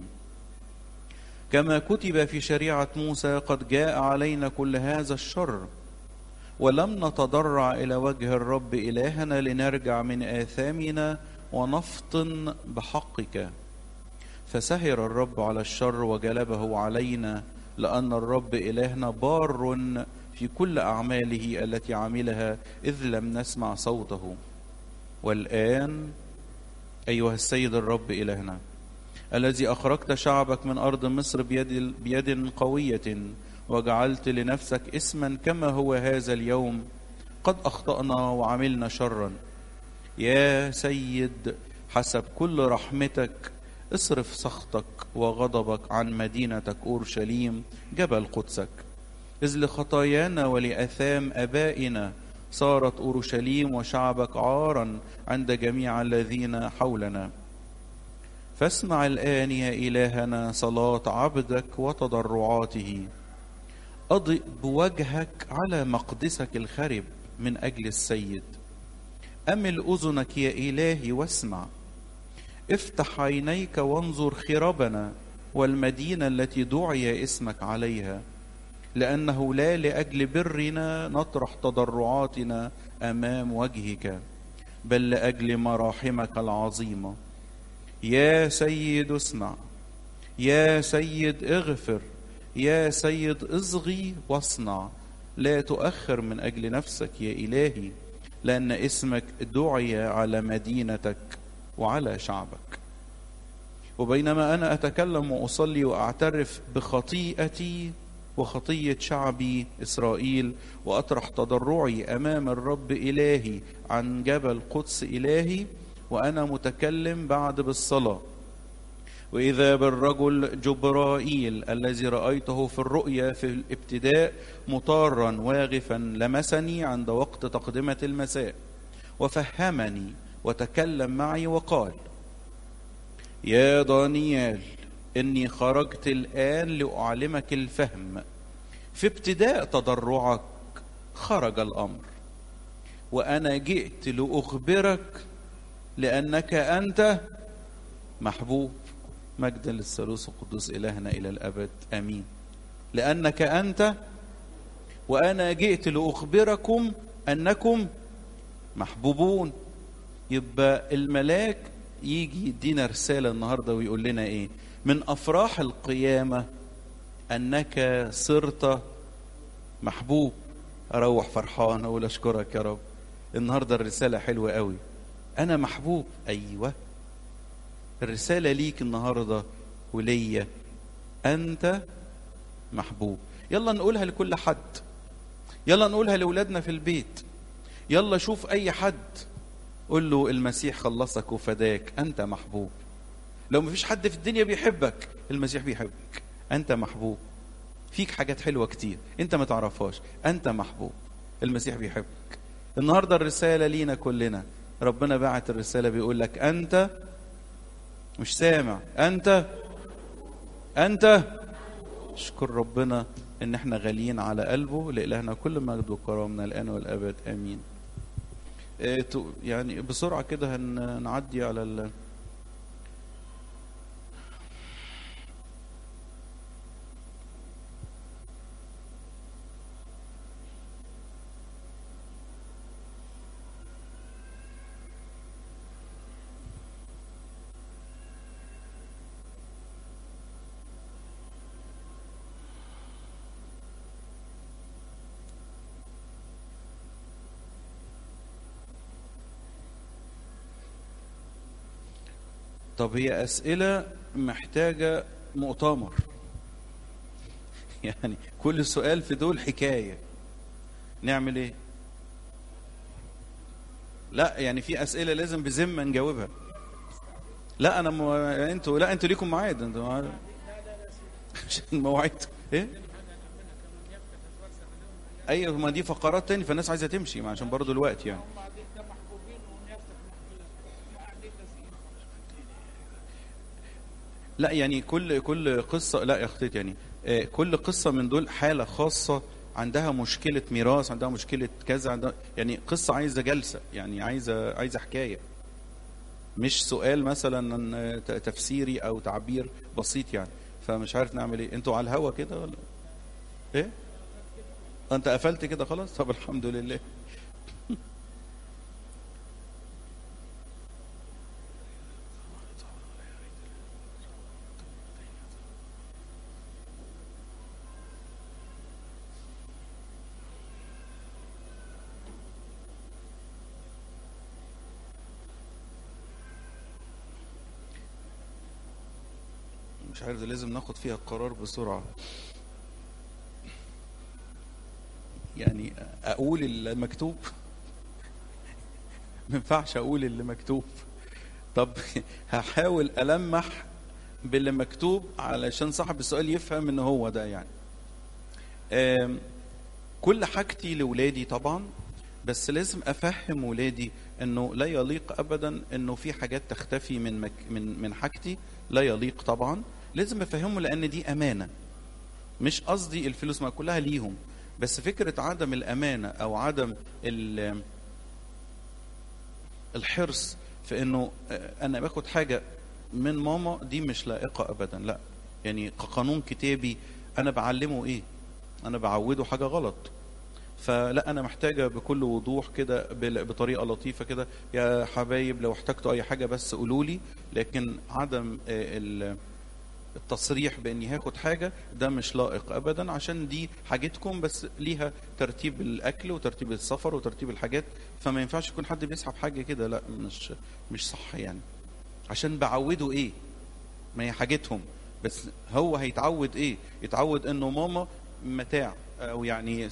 كما كتب في شريعة موسى قد جاء علينا كل هذا الشر، ولم نتضرع إلى وجه الرب إلهنا لنرجع من آثامنا ونفطن بحقك. فسهر الرب على الشر وجلبه علينا، لأن الرب إلهنا بار في كل أعماله التي عملها إذ لم نسمع صوته. والآن أيها السيد الرب إلهنا الذي أخرجت شعبك من أرض مصر بيد, بيد قوية، وجعلت لنفسك اسما كما هو هذا اليوم، قد أخطأنا وعملنا شرا. يا سيد، حسب كل رحمتك اصرف سخطك وغضبك عن مدينتك أورشليم جبل قدسك، إذ لخطايانا ولأثام أبائنا صارت أورشليم وشعبك عارا عند جميع الذين حولنا. فاسمع الآن يا إلهنا صلاة عبدك وتضرعاته، أضئ بوجهك على مقدسك الخرب من أجل السيد. أمل أذنك يا إلهي واسمع، افتح عينيك وانظر خرابنا والمدينة التي دعي اسمك عليها، لأنه لا لأجل برنا نطرح تضرعاتنا أمام وجهك، بل لأجل مراحمك العظيمة. يا سيد اسمع، يا سيد اغفر، يا سيد اصغي واصنع، لا تؤخر من أجل نفسك يا إلهي، لأن اسمك دعي على مدينتك وعلى شعبك. وبينما أنا أتكلم وأصلي وأعترف بخطيئتي وخطية شعبي إسرائيل، وأطرح تضرعي أمام الرب إلهي عن جبل قدس إلهي، وأنا متكلم بعد بالصلاة، وإذا بالرجل جبرائيل الذي رأيته في الرؤيا في الابتداء مطارا واغفا لمسني عند وقت تقدمة المساء، وفهمني وتكلم معي وقال: يا دانيال، إني خرجت الآن لأعلمك الفهم. في ابتداء تضرعك خرج الأمر، وأنا جئت لأخبرك لأنك أنت محبوب. مجدا للثالوث القدوس إلهنا إلى الأبد آمين. لأنك أنت وأنا جئت لأخبركم أنكم محبوبون. يبقى الملاك يجي يدينا رسالة النهاردة ويقول لنا إيه؟ من أفراح القيامة أنك صرت محبوب. أروح فرحان أقول أشكرك يا رب. النهاردة الرسالة حلوة قوي. أنا محبوب. أيوة، الرسالة ليك النهاردة وليا، أنت محبوب. يلا نقولها لكل حد، يلا نقولها لأولادنا في البيت، يلا شوف أي حد قول له المسيح خلصك وفداك، أنت محبوب. لو مفيش حد في الدنيا بيحبك، المسيح بيحبك، أنت محبوب. فيك حاجات حلوة كتير أنت ما تعرفهاش، أنت محبوب، المسيح بيحبك. النهاردة الرسالة لينا كلنا، ربنا بعت الرسالة بيقول لك أنت مش سامع، أنت أنت اشكر ربنا إن احنا غاليين على قلبه. لإلهنا كل مجد وكرامنا الآن والأبد آمين. اه يعني بسرعة كده هنعدي على ال طب هي أسئلة محتاجة مؤتمر يعني كل سؤال في دول حكاية. نعمل ايه؟ لا يعني في أسئلة لازم بذمة نجاوبها. لا أنا مو... انتوا لا انتوا ليكم ميعاد، انتوا معاد. عشان مواعيد ايه؟ ايوه ما دي فقرات تاني، فالناس عايزة تمشي عشان برضو الوقت يعني. لا يعني كل كل قصة، لا يا اختي يعني كل قصة من دول حالة خاصة، عندها مشكلة ميراث، عندها مشكلة كذا، عندها يعني قصة عايزة جلسة، يعني عايزة عايزة حكاية، مش سؤال مثلا تفسيري او تعبير بسيط يعني. فمش عارف نعمل ايه. انتوا على الهوا كده ولا ايه؟ انت قفلت كده خلاص؟ طب الحمد لله. مش عارف، لازم ناخد فيها قرار بسرعة. يعني اقول المكتوب ما ينفعش اقول اللي مكتوب. طب هحاول ألمح باللي مكتوب علشان صاحب السؤال يفهم ان هو ده يعني. كل حاجتي لولادي طبعا، بس لازم افهم ولادي انه لا يليق ابدا انه في حاجات تختفي من مك من من حاجتي، لا يليق طبعا. لازم افهمه لان دي امانه. مش قصدي الفلوس ما كلها ليهم، بس فكره عدم الامانه او عدم الحرص في انه انا باخد حاجه من ماما دي مش لائقه ابدا. لا يعني كقانون كتابي انا بعلمه ايه؟ انا بعوده حاجه غلط. فلا انا محتاجه بكل وضوح كده بطريقه لطيفه كده، يا حبايب لو احتجتوا اي حاجه بس قولوا لي، لكن عدم التصريح باني هاخد حاجه ده مش لائق ابدا، عشان دي حاجتكم بس ليها ترتيب الاكل وترتيب السفر وترتيب الحاجات. فما ينفعش يكون حد بيسحب حاجه كده، لا مش مش صح يعني. عشان بعوده ايه؟ ما هي حاجتهم، بس هو هيتعود ايه؟ يتعود انه ماما متاع او يعني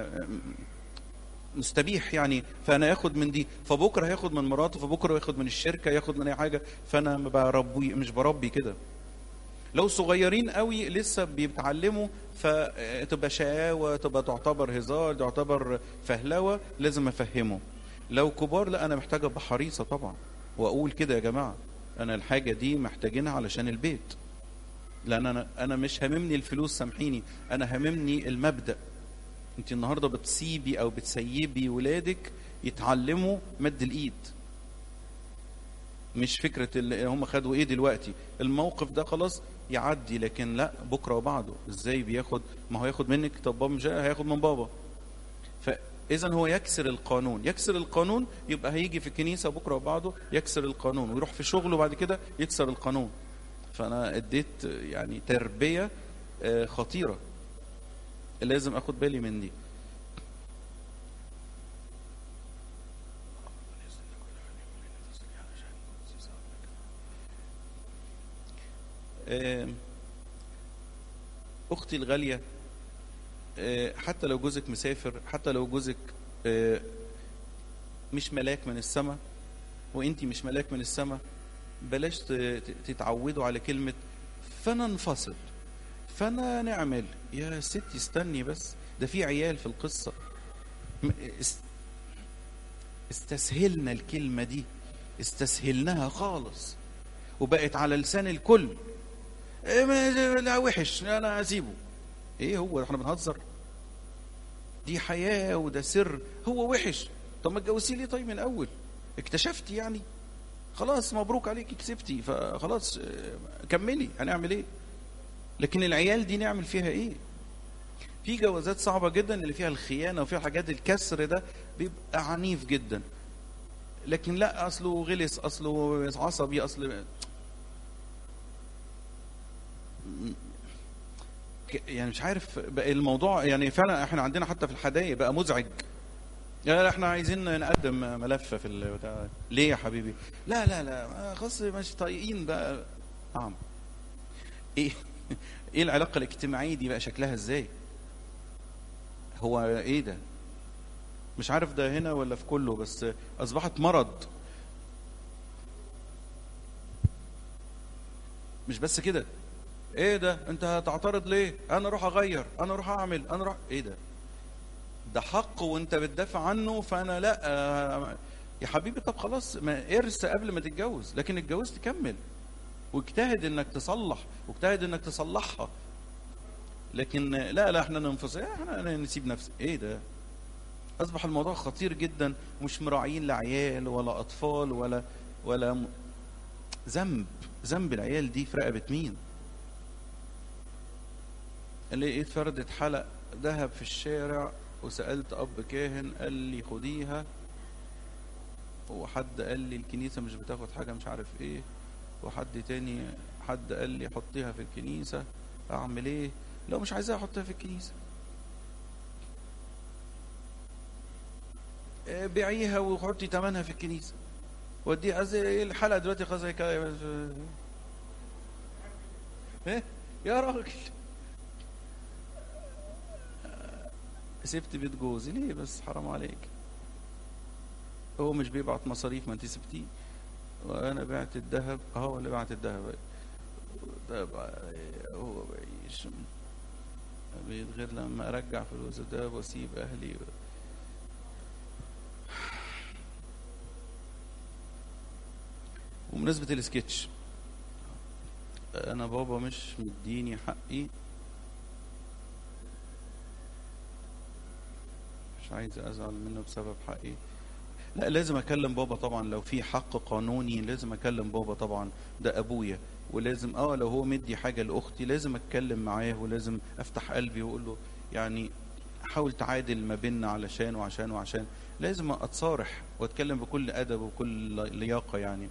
مستبيح يعني، فانا ياخد من دي، فبكره هياخد من مراته، فبكره ياخد من الشركه، ياخد من اي حاجه. فانا ما بربي، مش بربي كده. لو صغيرين قوي لسه بيتعلموا فتبقى شقاوه، تبقى تعتبر هزار، تعتبر فهلوه، لازم افهمه. لو كبار لا انا محتاجه ابقى حريصه طبعا، واقول كده يا جماعه انا الحاجه دي محتاجينها علشان البيت، لان انا انا مش هاممني الفلوس، سامحيني، انا هاممني المبدأ. انت النهارده بتسيبي او بتسيبي ولادك يتعلموا مد الايد. مش فكرة اللي هم خدوا ايه دلوقتي، الموقف ده خلاص يعدي، لكن لا بكرة وبعده ازاي بياخد، ما هو ياخد منك، طب بابا مش هياخد من بابا. فإذا هو يكسر القانون، يكسر القانون يبقى هيجي في الكنيسة بكرة وبعده يكسر القانون، ويروح في شغله بعد كده يكسر القانون. فأنا اديت يعني تربية خطيرة، لازم اخد بالي من دي. اختي الغالية، حتى لو جوزك مسافر، حتى لو جوزك مش ملاك من السماء وانتي مش ملاك من السماء، بلاش تتعودوا على كلمة فانا انفصل، فانا نعمل. يا ستي استني بس، ده في عيال في القصة. استسهلنا الكلمة دي، استسهلناها خالص وبقت على لسان الكل. لا وحش انا اسيبه، ايه هو احنا بنهزر؟ دي حياة وده سر. هو وحش، طب ما تجوزيه ليه طيب من الاول؟ اكتشفتي يعني، خلاص مبروك عليكي كسبتي، فخلاص كملي، هنعمل ايه؟ لكن العيال دي نعمل فيها ايه؟ في جوازات صعبة جدا اللي فيها الخيانة وفيها حاجات الكسر ده بيبقى عنيف جدا، لكن لا اصله غلس، اصله عصبي، اصله يعني مش عارف بقى الموضوع. يعني فعلا احنا عندنا حتى في الحدايق بقى مزعج. يعني احنا عايزين نقدم ملف في البتاع. ليه يا حبيبي؟ لا لا لا خلاص مش طايقين بقى. نعم. ايه ايه العلاقة الاجتماعية دي بقى شكلها ازاي؟ هو ايه ده؟ مش عارف ده هنا ولا في كله، بس اصبحت مرض. مش بس كده، ايه ده انت هتعترض ليه؟ انا اروح اغير، انا اروح اعمل، انا اروح، ايه ده؟ ده حق وانت بتدافع عنه، فانا لا آه يا حبيبي طب خلاص ما ارث قبل ما تتجوز، لكن اتجوز تكمل واجتهد انك تصلح، واجتهد انك تصلحها. لكن لا لا احنا ننفصل، احنا نسيب نفسي، ايه ده؟ اصبح الموضوع خطير جدا، ومش مراعيين لعيال ولا اطفال ولا ولا م... ذنب ذنب العيال دي في رقبة مين؟ لقيت فردة حلق ذهب في الشارع وسألت أب كاهن قال لي خديها، وحد قال لي الكنيسة مش بتاخد حاجة مش عارف ايه، وحد تاني حد قال لي حطيها في الكنيسة. اعمل ايه؟ لو مش عايزاها احطها في الكنيسة، بيعيها وحطي تمنها في الكنيسة وديها. زي الحلقة دلوقتي خلاص هيك ايه يا راجل، سبت بيت جوزي ليه بس؟ حرام عليك، هو مش بيبعت مصاريف ما انت سبتيه، وانا بعت الذهب، هو اللي بعت الذهب. طب هو بيش بيت غير لما ارجع فلوس الذهب واسيب اهلي. ومناسبة السكتش، انا بابا مش مديني حقي، مش عايز ازعل منه بسبب حقي. لا لازم اكلم بابا طبعا، لو في حق قانوني لازم اكلم بابا طبعا، ده ابويا. ولازم اه لو هو مدي حاجة لاختي لازم اتكلم معاه، ولازم افتح قلبي واقول له يعني حاول تعادل ما بيننا علشان وعشان وعشان. لازم اتصارح واتكلم بكل ادب وكل لياقة. يعني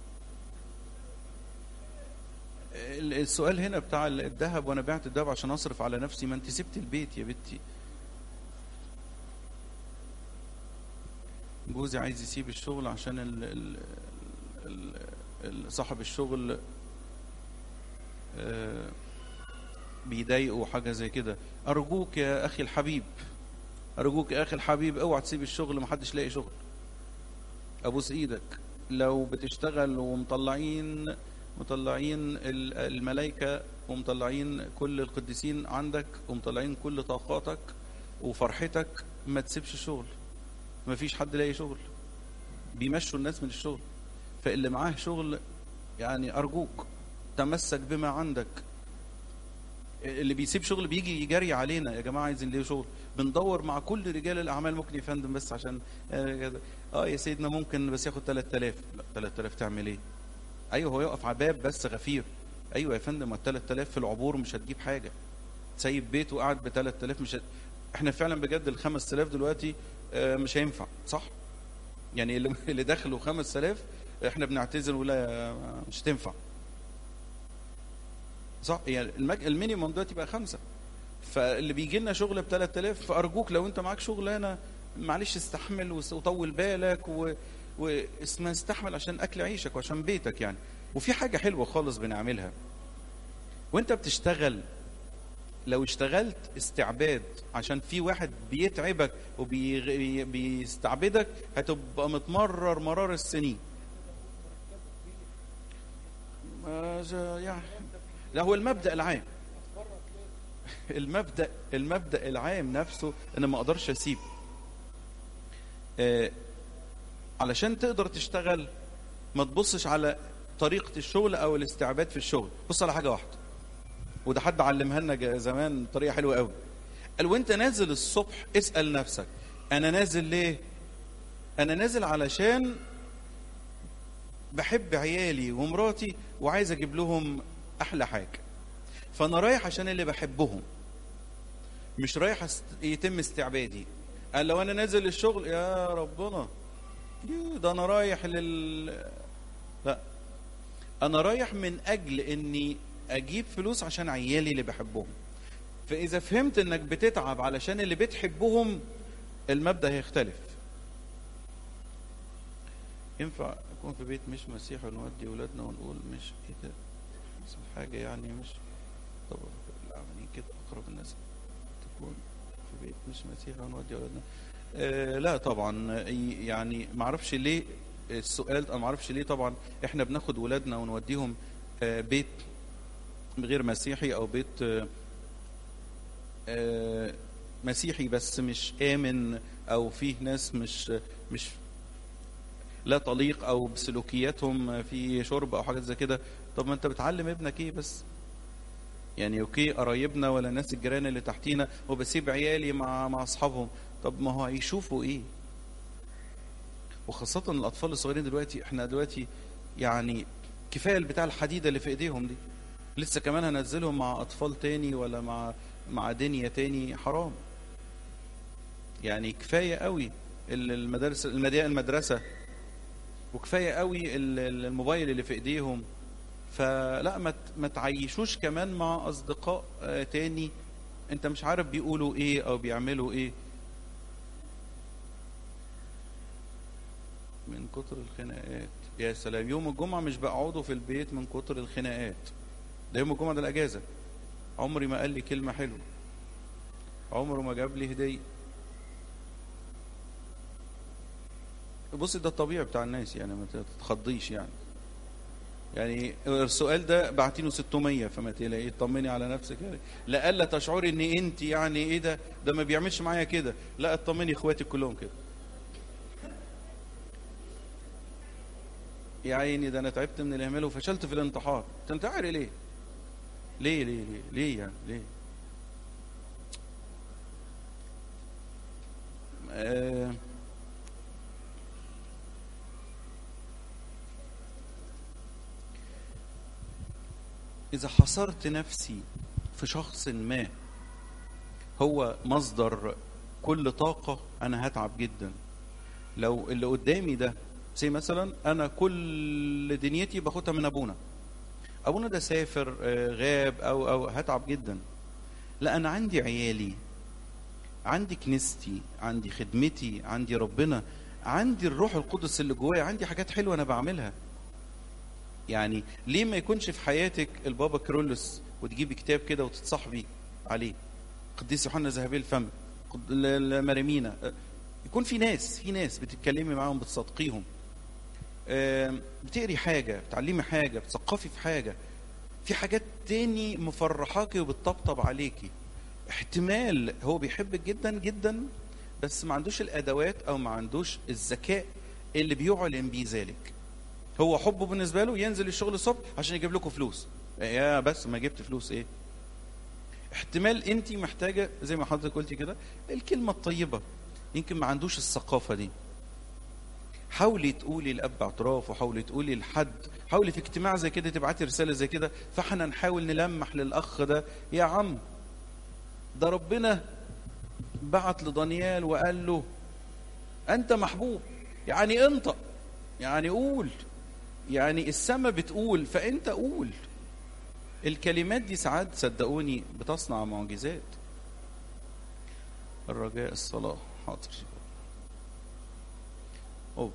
السؤال هنا بتاع الذهب، وانا بعت الذهب عشان اصرف على نفسي، ما انت سبت البيت يا بنتي. جوزي عايز يسيب الشغل عشان ال ال ال صاحب الشغل بيضايقه حاجة زي كده. ارجوك يا اخي الحبيب، ارجوك يا اخي الحبيب اوعى تسيب الشغل، محدش لاقي شغل. ابوس ايدك، لو بتشتغل ومطلعين مطلعين الملائكة ومطلعين كل القديسين عندك ومطلعين كل طاقاتك وفرحتك، ما تسيبش الشغل. ما فيش حد لاقي شغل، بيمشوا الناس من الشغل. فاللي معاه شغل يعني أرجوك تمسك بما عندك. اللي بيسيب شغل بيجي يجري علينا، يا جماعة عايزين ليه شغل، بندور مع كل رجال الأعمال. ممكن يا فندم بس عشان اه يا سيدنا ممكن بس ياخد ثلاثة آلاف. لا ثلاثة آلاف تعمل ايه؟ ايوه هو يقف على باب بس غفير. ايوه يا فندم، ما ثلاثة آلاف في العبور مش هتجيب حاجه. سايب بيته وقاعد ب ثلاثة آلاف مش هت... احنا فعلا بجد ال خمسة آلاف دلوقتي آه مش هينفع، صح؟ يعني اللي اللي دخله خمسة آلاف احنا بنعتذر ولا مش هتنفع، صح؟ يعني المج... المينيموم دلوقتي بقى خمسه. فاللي بيجي لنا شغل ب ثلاثة آلاف، فارجوك لو انت معاك شغلانه معلش استحمل وطول بالك و... واسمها استحمل عشان اكل عيشك وعشان بيتك يعني. وفي حاجه حلوه خالص بنعملها وانت بتشتغل، لو اشتغلت استعباد عشان في واحد بيتعبك وبيستعبدك هتبقى متمرر مرار السنين. يعني لا، هو المبدأ العام، المبدأ المبدأ العام نفسه ان ما اقدرش اسيب. آه علشان تقدر تشتغل ما تبصش على طريقة الشغل او الاستعباد في الشغل، بص على حاجة واحدة، وده حد علمها لنا زمان بطريقة حلوة قوي. قال وانت نازل الصبح اسأل نفسك انا نازل ليه؟ انا نازل علشان بحب عيالي ومراتي وعايز اجيب لهم احلى حاجة، فانا رايح عشان اللي بحبهم، مش رايح است... يتم استعبادي. قال لو انا نازل الشغل يا ربنا ده انا رايح لل لا، انا رايح من اجل اني اجيب فلوس عشان عيالي اللي بحبهم. فاذا فهمت انك بتتعب علشان اللي بتحبهم المبدأ هيختلف. ينفع اكون في بيت مش مسيحي ونودي اولادنا ونقول مش ايه ده حاجه يعني مش طب العمليين كده اقرب الناس تكون في بيت مش مسيحي ونودي اولادنا؟ آه لا طبعا، يعني ما اعرفش ليه السؤال، انا ما اعرفش ليه طبعا احنا بناخد ولادنا ونوديهم آه بيت غير مسيحي او بيت آه آه مسيحي بس مش امن او فيه ناس مش مش لا طليق او بسلوكياتهم في شرب او حاجات زي كده. طب ما انت بتعلم ابنك ايه بس؟ يعني اوكي قرايبنا ولا الناس الجيران اللي تحتينا وبسيب عيالي مع مع اصحابهم، طب ما هو هيشوفوا ايه؟ وخاصة الاطفال الصغيرين دلوقتي، احنا دلوقتي يعني كفايه البتاع الحديده اللي في ايديهم دي، لسه كمان هنزلهم مع اطفال تاني ولا مع مع دنيا تاني؟ حرام. يعني كفايه قوي المدارس المدرسه، وكفايه قوي الموبايل اللي في ايديهم. فلا ما ما تعيشوش كمان مع اصدقاء تاني انت مش عارف بيقولوا ايه او بيعملوا ايه. من كتر الخناقات، يا سلام، يوم الجمعه مش بقعدوا في البيت من كتر الخناقات. ده يوم الجمعه ده الاجازه، عمري ما قال لي كلمه حلوه، عمره ما جاب لي هديه. بصي ده الطبيعي بتاع الناس يعني، ما تتخضيش يعني. يعني السؤال ده بعتينه ستمية فما تقلقي، اطمني على نفسك يعني. لا الا تشعري ان انت يعني ايه ده ده ما بيعملش معايا كده، لا اطمني اخواتي كلهم كده. يا عيني ده انا تعبت من الاهمال وفشلت في الانتحار. تنتحري ليه؟ ليه ليه ليه ليه يعني ليه؟ آه إذا حصرت نفسي في شخص ما هو مصدر كل طاقة أنا هتعب جدا. لو اللي قدامي ده زي مثلا أنا كل دنيتي باخدها من أبونا، أبونا ده سافر غاب أو أو هتعب جدا. لا أنا عندي عيالي، عندي كنيستي، عندي خدمتي، عندي ربنا، عندي الروح القدس اللي جوايا، عندي حاجات حلوة أنا بعملها. يعني ليه ما يكونش في حياتك البابا كيرلس وتجيبي كتاب كده وتتصاحبي عليه، قديس يوحنا ذهبي الفم، مريمينا، يكون في ناس في ناس بتتكلمي معاهم بتصدقيهم، بتقري حاجه، بتعلمي حاجه، بتثقفي في حاجه، في حاجات تاني مفرحاكي وبتطبطب عليكي. احتمال هو بيحبك جدا جدا بس ما عندوش الادوات او ما عندوش الذكاء اللي بيعلن بيه ذلك. هو حبه بالنسبه له ينزل الشغل الصبح عشان يجيب لكم فلوس، يا بس ما جبت فلوس ايه؟ احتمال انت محتاجه زي ما حضرتك قلتي كده الكلمه الطيبه، يمكن ما عندوش الثقافه دي. حاولي تقولي لاب اعتراف، وحاولي تقولي لحد، حاولي في اجتماع زي كده تبعتي رساله زي كده، فاحنا نحاول نلمح للاخ ده، يا عم ده ربنا بعت لدانيال وقال له انت محبوب، يعني انطق، يعني قول، يعني السماء بتقول فانت قول. الكلمات دي ساعات صدقوني بتصنع معجزات. الرجاء الصلاة. حاضر. أوه.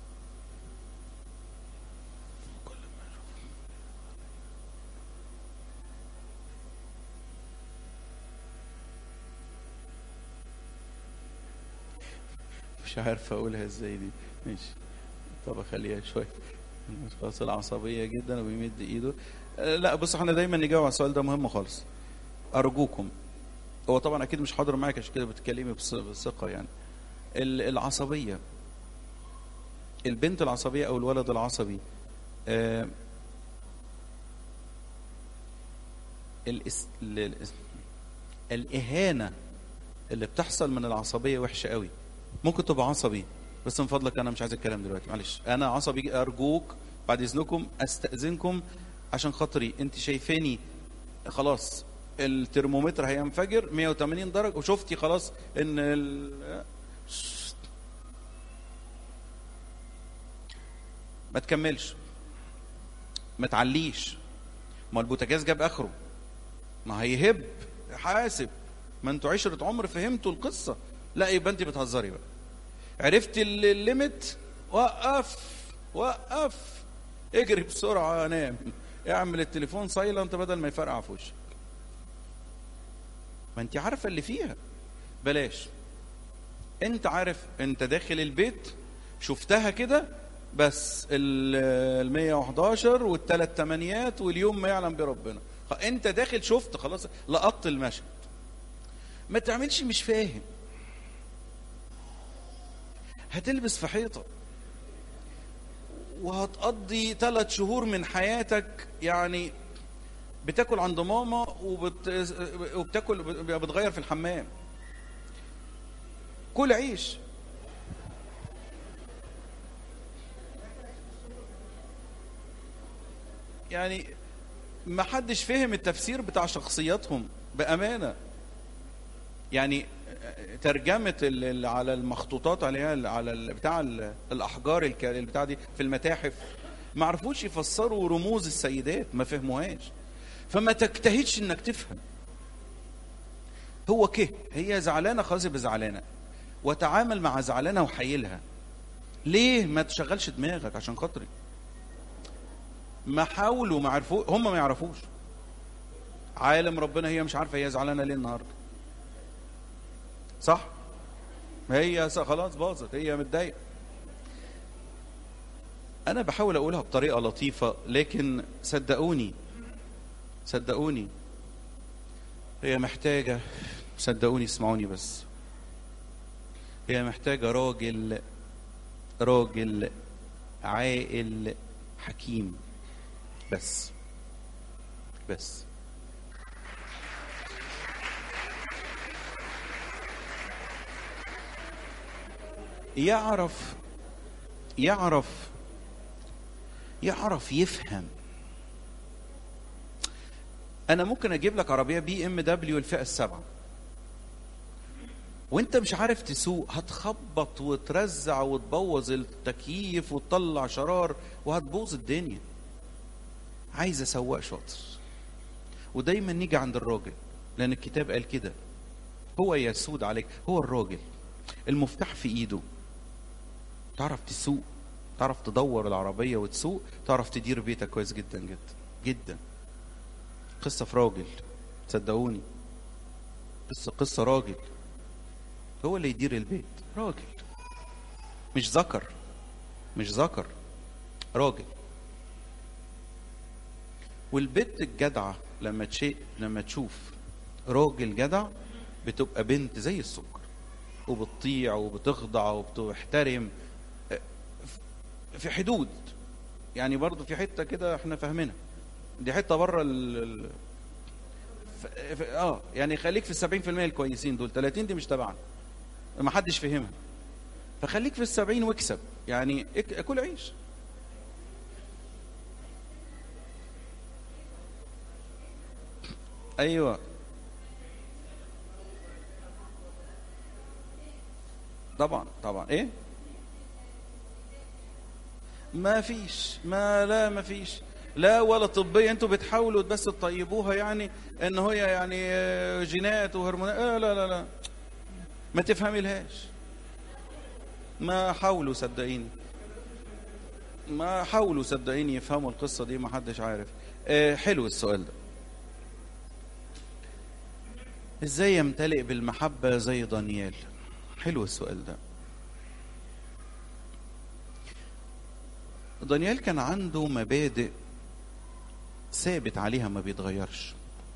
مش عارف اقولها ازاي دي. ماشي، طب اخليها شويه. الاشخاص العصبيه جدا وبيمد ايده. أه لا بص، احنا دايما نجاوب على السؤال ده، مهم خالص. ارجوكم، هو طبعا اكيد مش حاضر معاك عشان كده بتكلمي بثقه يعني. العصبيه، البنت العصبيه او الولد العصبي، آه الاس... الاس... الاهانه اللي بتحصل من العصبيه وحشه قوي. ممكن تبقى عصبي بس من فضلك انا مش عايز الكلام دلوقتي، معلش انا عصبي، ارجوك بعد اذنكم استاذنكم عشان خاطري. انت شايفاني خلاص الترمومتر هينفجر مية وتمانين درجه، وشفتي خلاص ان ال... ما تكملش، ما تعليش، ما البوتاجاز جاب اخره، ما هيهب، حاسب، ما انتوا عشرة عمر فهمتوا القصه. لا يبقى انت بتهزري بقى. عرفتي الليميت، وقف وقف، اجري بسرعه، نام، اعمل التليفون سايلنت بدل ما يفرقع في وشك. ما انت عارفه اللي فيها، بلاش. انت عارف انت داخل البيت شفتها كده، بس ال مية وحداشر والثلاث تمانيات واليوم ما يعلم بربنا، انت داخل شفت خلاص، لقطت المشهد. ما تعملش مش فاهم، هتلبس في حيطه وهتقضي ثلاث شهور من حياتك يعني بتاكل عند ماما وبت... وبتاكل بتغير في الحمام. كل عيش. يعني ما حدش فهم التفسير بتاع شخصياتهم بأمانة. يعني ترجمة اللي على المخطوطات عليها على بتاع الأحجار البتاع دي في المتاحف، ما عرفوش يفسروا رموز السيدات، ما فهموهاش. فما تجتهدش انك تفهم. هو كه هي زعلانة خلاص يبقى زعلانة، وتعامل مع زعلانة وحيلها. ليه ما تشغلش دماغك عشان خاطري؟ ما حاولوا ما عرفوا، هم ما يعرفوش. عالم ربنا هي مش عارفة هي زعلانة ليه النهاردة، صح؟ هي خلاص باظت، هي متضايقة. أنا بحاول أقولها بطريقة لطيفة، لكن صدقوني صدقوني هي محتاجة، صدقوني اسمعوني بس، هي محتاجة راجل راجل عاقل حكيم بس بس يعرف يعرف يعرف يفهم. انا ممكن اجيب لك عربيه بي ام دبليو الفئه السبعه وانت مش عارف تسوق، هتخبط وترزع وتبوظ التكييف وتطلع شرار وهتبوظ الدنيا. عايز سواق شاطر. ودايما نيجي عند الراجل، لان الكتاب قال كده، هو يسود عليك، هو الراجل المفتاح في ايده. تعرف تسوق، تعرف تدور العربيه وتسوق، تعرف تدير بيتك كويس جدا جدا جدا. قصه في راجل، صدقوني قصه قصه راجل هو اللي يدير البيت. راجل مش ذكر، مش ذكر، راجل. والبنت الجدعه لما تشيء لما تشوف راجل جدع بتبقى بنت زي السكر، وبتطيع وبتخضع وبتحترم في حدود. يعني برضو في حته كده احنا فاهمينها، دي حته بره ال اه يعني خليك في السبعين في المية الكويسين دول، تلاتين دي مش تبعنا، ما حدش فهمها. فخليك في السبعين واكسب، يعني اكل عيش. ايوه طبعا طبعا. ايه ما فيش، ما لا ما فيش، لا ولا طبية. انتوا بتحاولوا بس تطيبوها، يعني ان هي يعني جينات وهرمونات. آه لا لا لا، ما تفهمي لهاش. ما حاولوا صدقيني، ما حاولوا صدقيني يفهموا القصة دي، ما حدش عارف. آه حلو السؤال ده. ازاي يمتلئ بالمحبة زي دانيال؟ حلو السؤال ده. دانيال كان عنده مبادئ ثابت عليها ما بيتغيرش.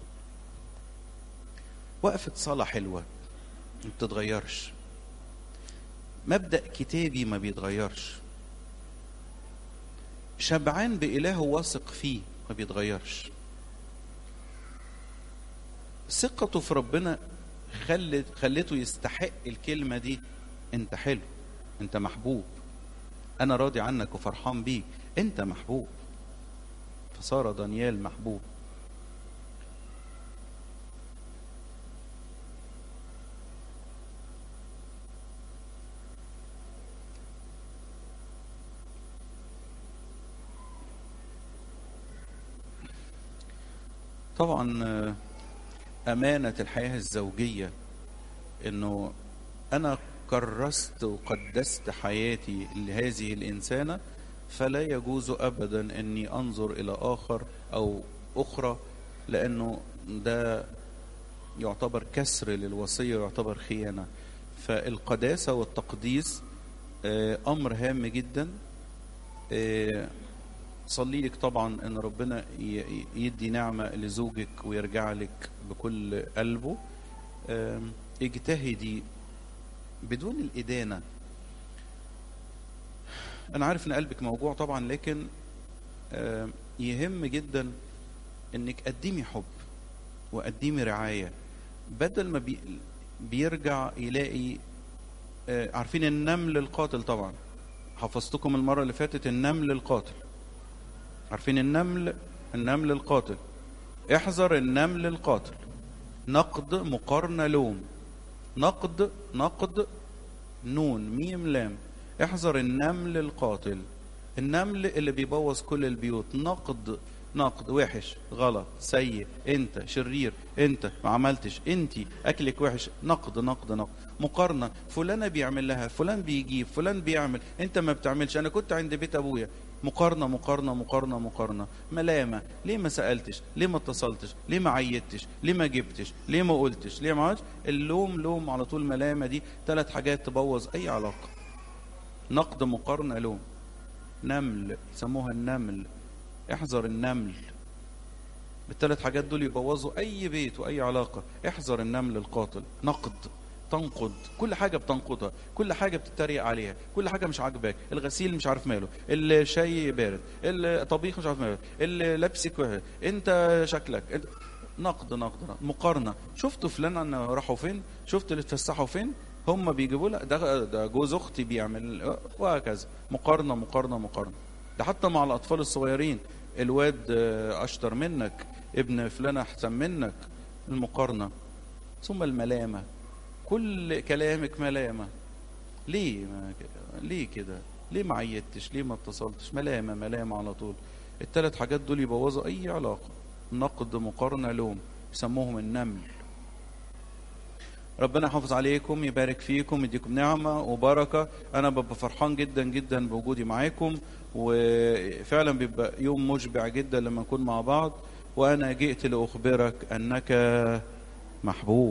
وقفة صلاة حلوة ما بتتغيرش. مبدأ كتابي ما بيتغيرش. شبعان بإله واثق فيه ما بيتغيرش. ثقته في ربنا خلت خلته يستحق الكلمة دي: انت حلو، انت محبوب، انا راضي عنك وفرحان بيك، انت محبوب. فصار دانيال محبوب. طبعا أمانة الحياة الزوجية، إنه أنا كرست وقدست حياتي لهذه الإنسانة، فلا يجوز أبدا أني أنظر إلى آخر أو أخرى، لأنه ده يعتبر كسر للوصية ويعتبر خيانة. فالقداسة والتقديس أمر هام جدا. صلي لك طبعا ان ربنا يدي نعمة لزوجك ويرجع لك بكل قلبه. اجتهدي بدون الإدانة. انا عارف ان قلبك موجوع طبعا، لكن يهم جدا انك قدمي حب وقدمي رعاية، بدل ما بي بيرجع يلاقي. عارفين النمل القاتل طبعا، حفظتكم المرة اللي فاتت النمل القاتل. عارفين النمل، النمل القاتل. احذر النمل القاتل. نقد مقارنة لوم. نقد نقد نون ميم لام. احذر النمل القاتل، النمل اللي بيبوظ كل البيوت. نقد نقد وحش، غلط، سيء، انت شرير، انت ما عملتش، انت اكلك وحش. نقد نقد نقد. مقارنة، فلانة بيعمل لها، فلان بيجيب، فلان بيعمل، انت ما بتعملش، انا كنت عند بيت ابويا. مقارنة مقارنة مقارنة مقارنة. ملامة، ليه ما سألتش، ليه ما اتصلتش، ليه ما عيدتش، ليه ما جبتش، ليه ما قلتش، ليه ما عملتش. اللوم لوم على طول، ملامة. دي ثلاث حاجات تبوظ اي علاقة. نقد مقارنة لوم. نمل، سموها النمل. احذر النمل. الثلاث حاجات دول يبوظوا اي بيت واي علاقة. احذر النمل القاتل. نقد، تنقد كل حاجة، بتنقدها كل حاجة، بتتريق عليها كل حاجة، مش عاجباك. الغسيل مش عارف ماله، الشاي بارد، الطبيخ مش عارف ماله، اللبسك وحش، انت شكلك انت. نقد نقد نقد. مقارنة، شفتوا فلان راحوا فين، شفت اللي اتفسحوا فين، هم بيجيبوا لها ده ده جوز اختي بيعمل، وهكذا. مقارنة مقارنة مقارنة. ده حتى مع الاطفال الصغيرين، الواد اشطر منك، ابن فلانة احسن منك. المقارنة. ثم الملامة، كل كلامك ملامة. ليه ما ليه كده، ليه ما عيدتش، ليه ما اتصلتش. ملامة ملامة على طول. الثلاث حاجات دول يبوظوا اي علاقة. نقد مقارنة لوم، يسموهم النمل. ربنا يحافظ عليكم، يبارك فيكم، يديكم نعمة وبركة. أنا ببقى فرحان جدا جدا بوجودي معاكم، وفعلا بيبقى يوم مشبع جدا لما نكون مع بعض. وأنا جئت لأخبرك أنك محبوب.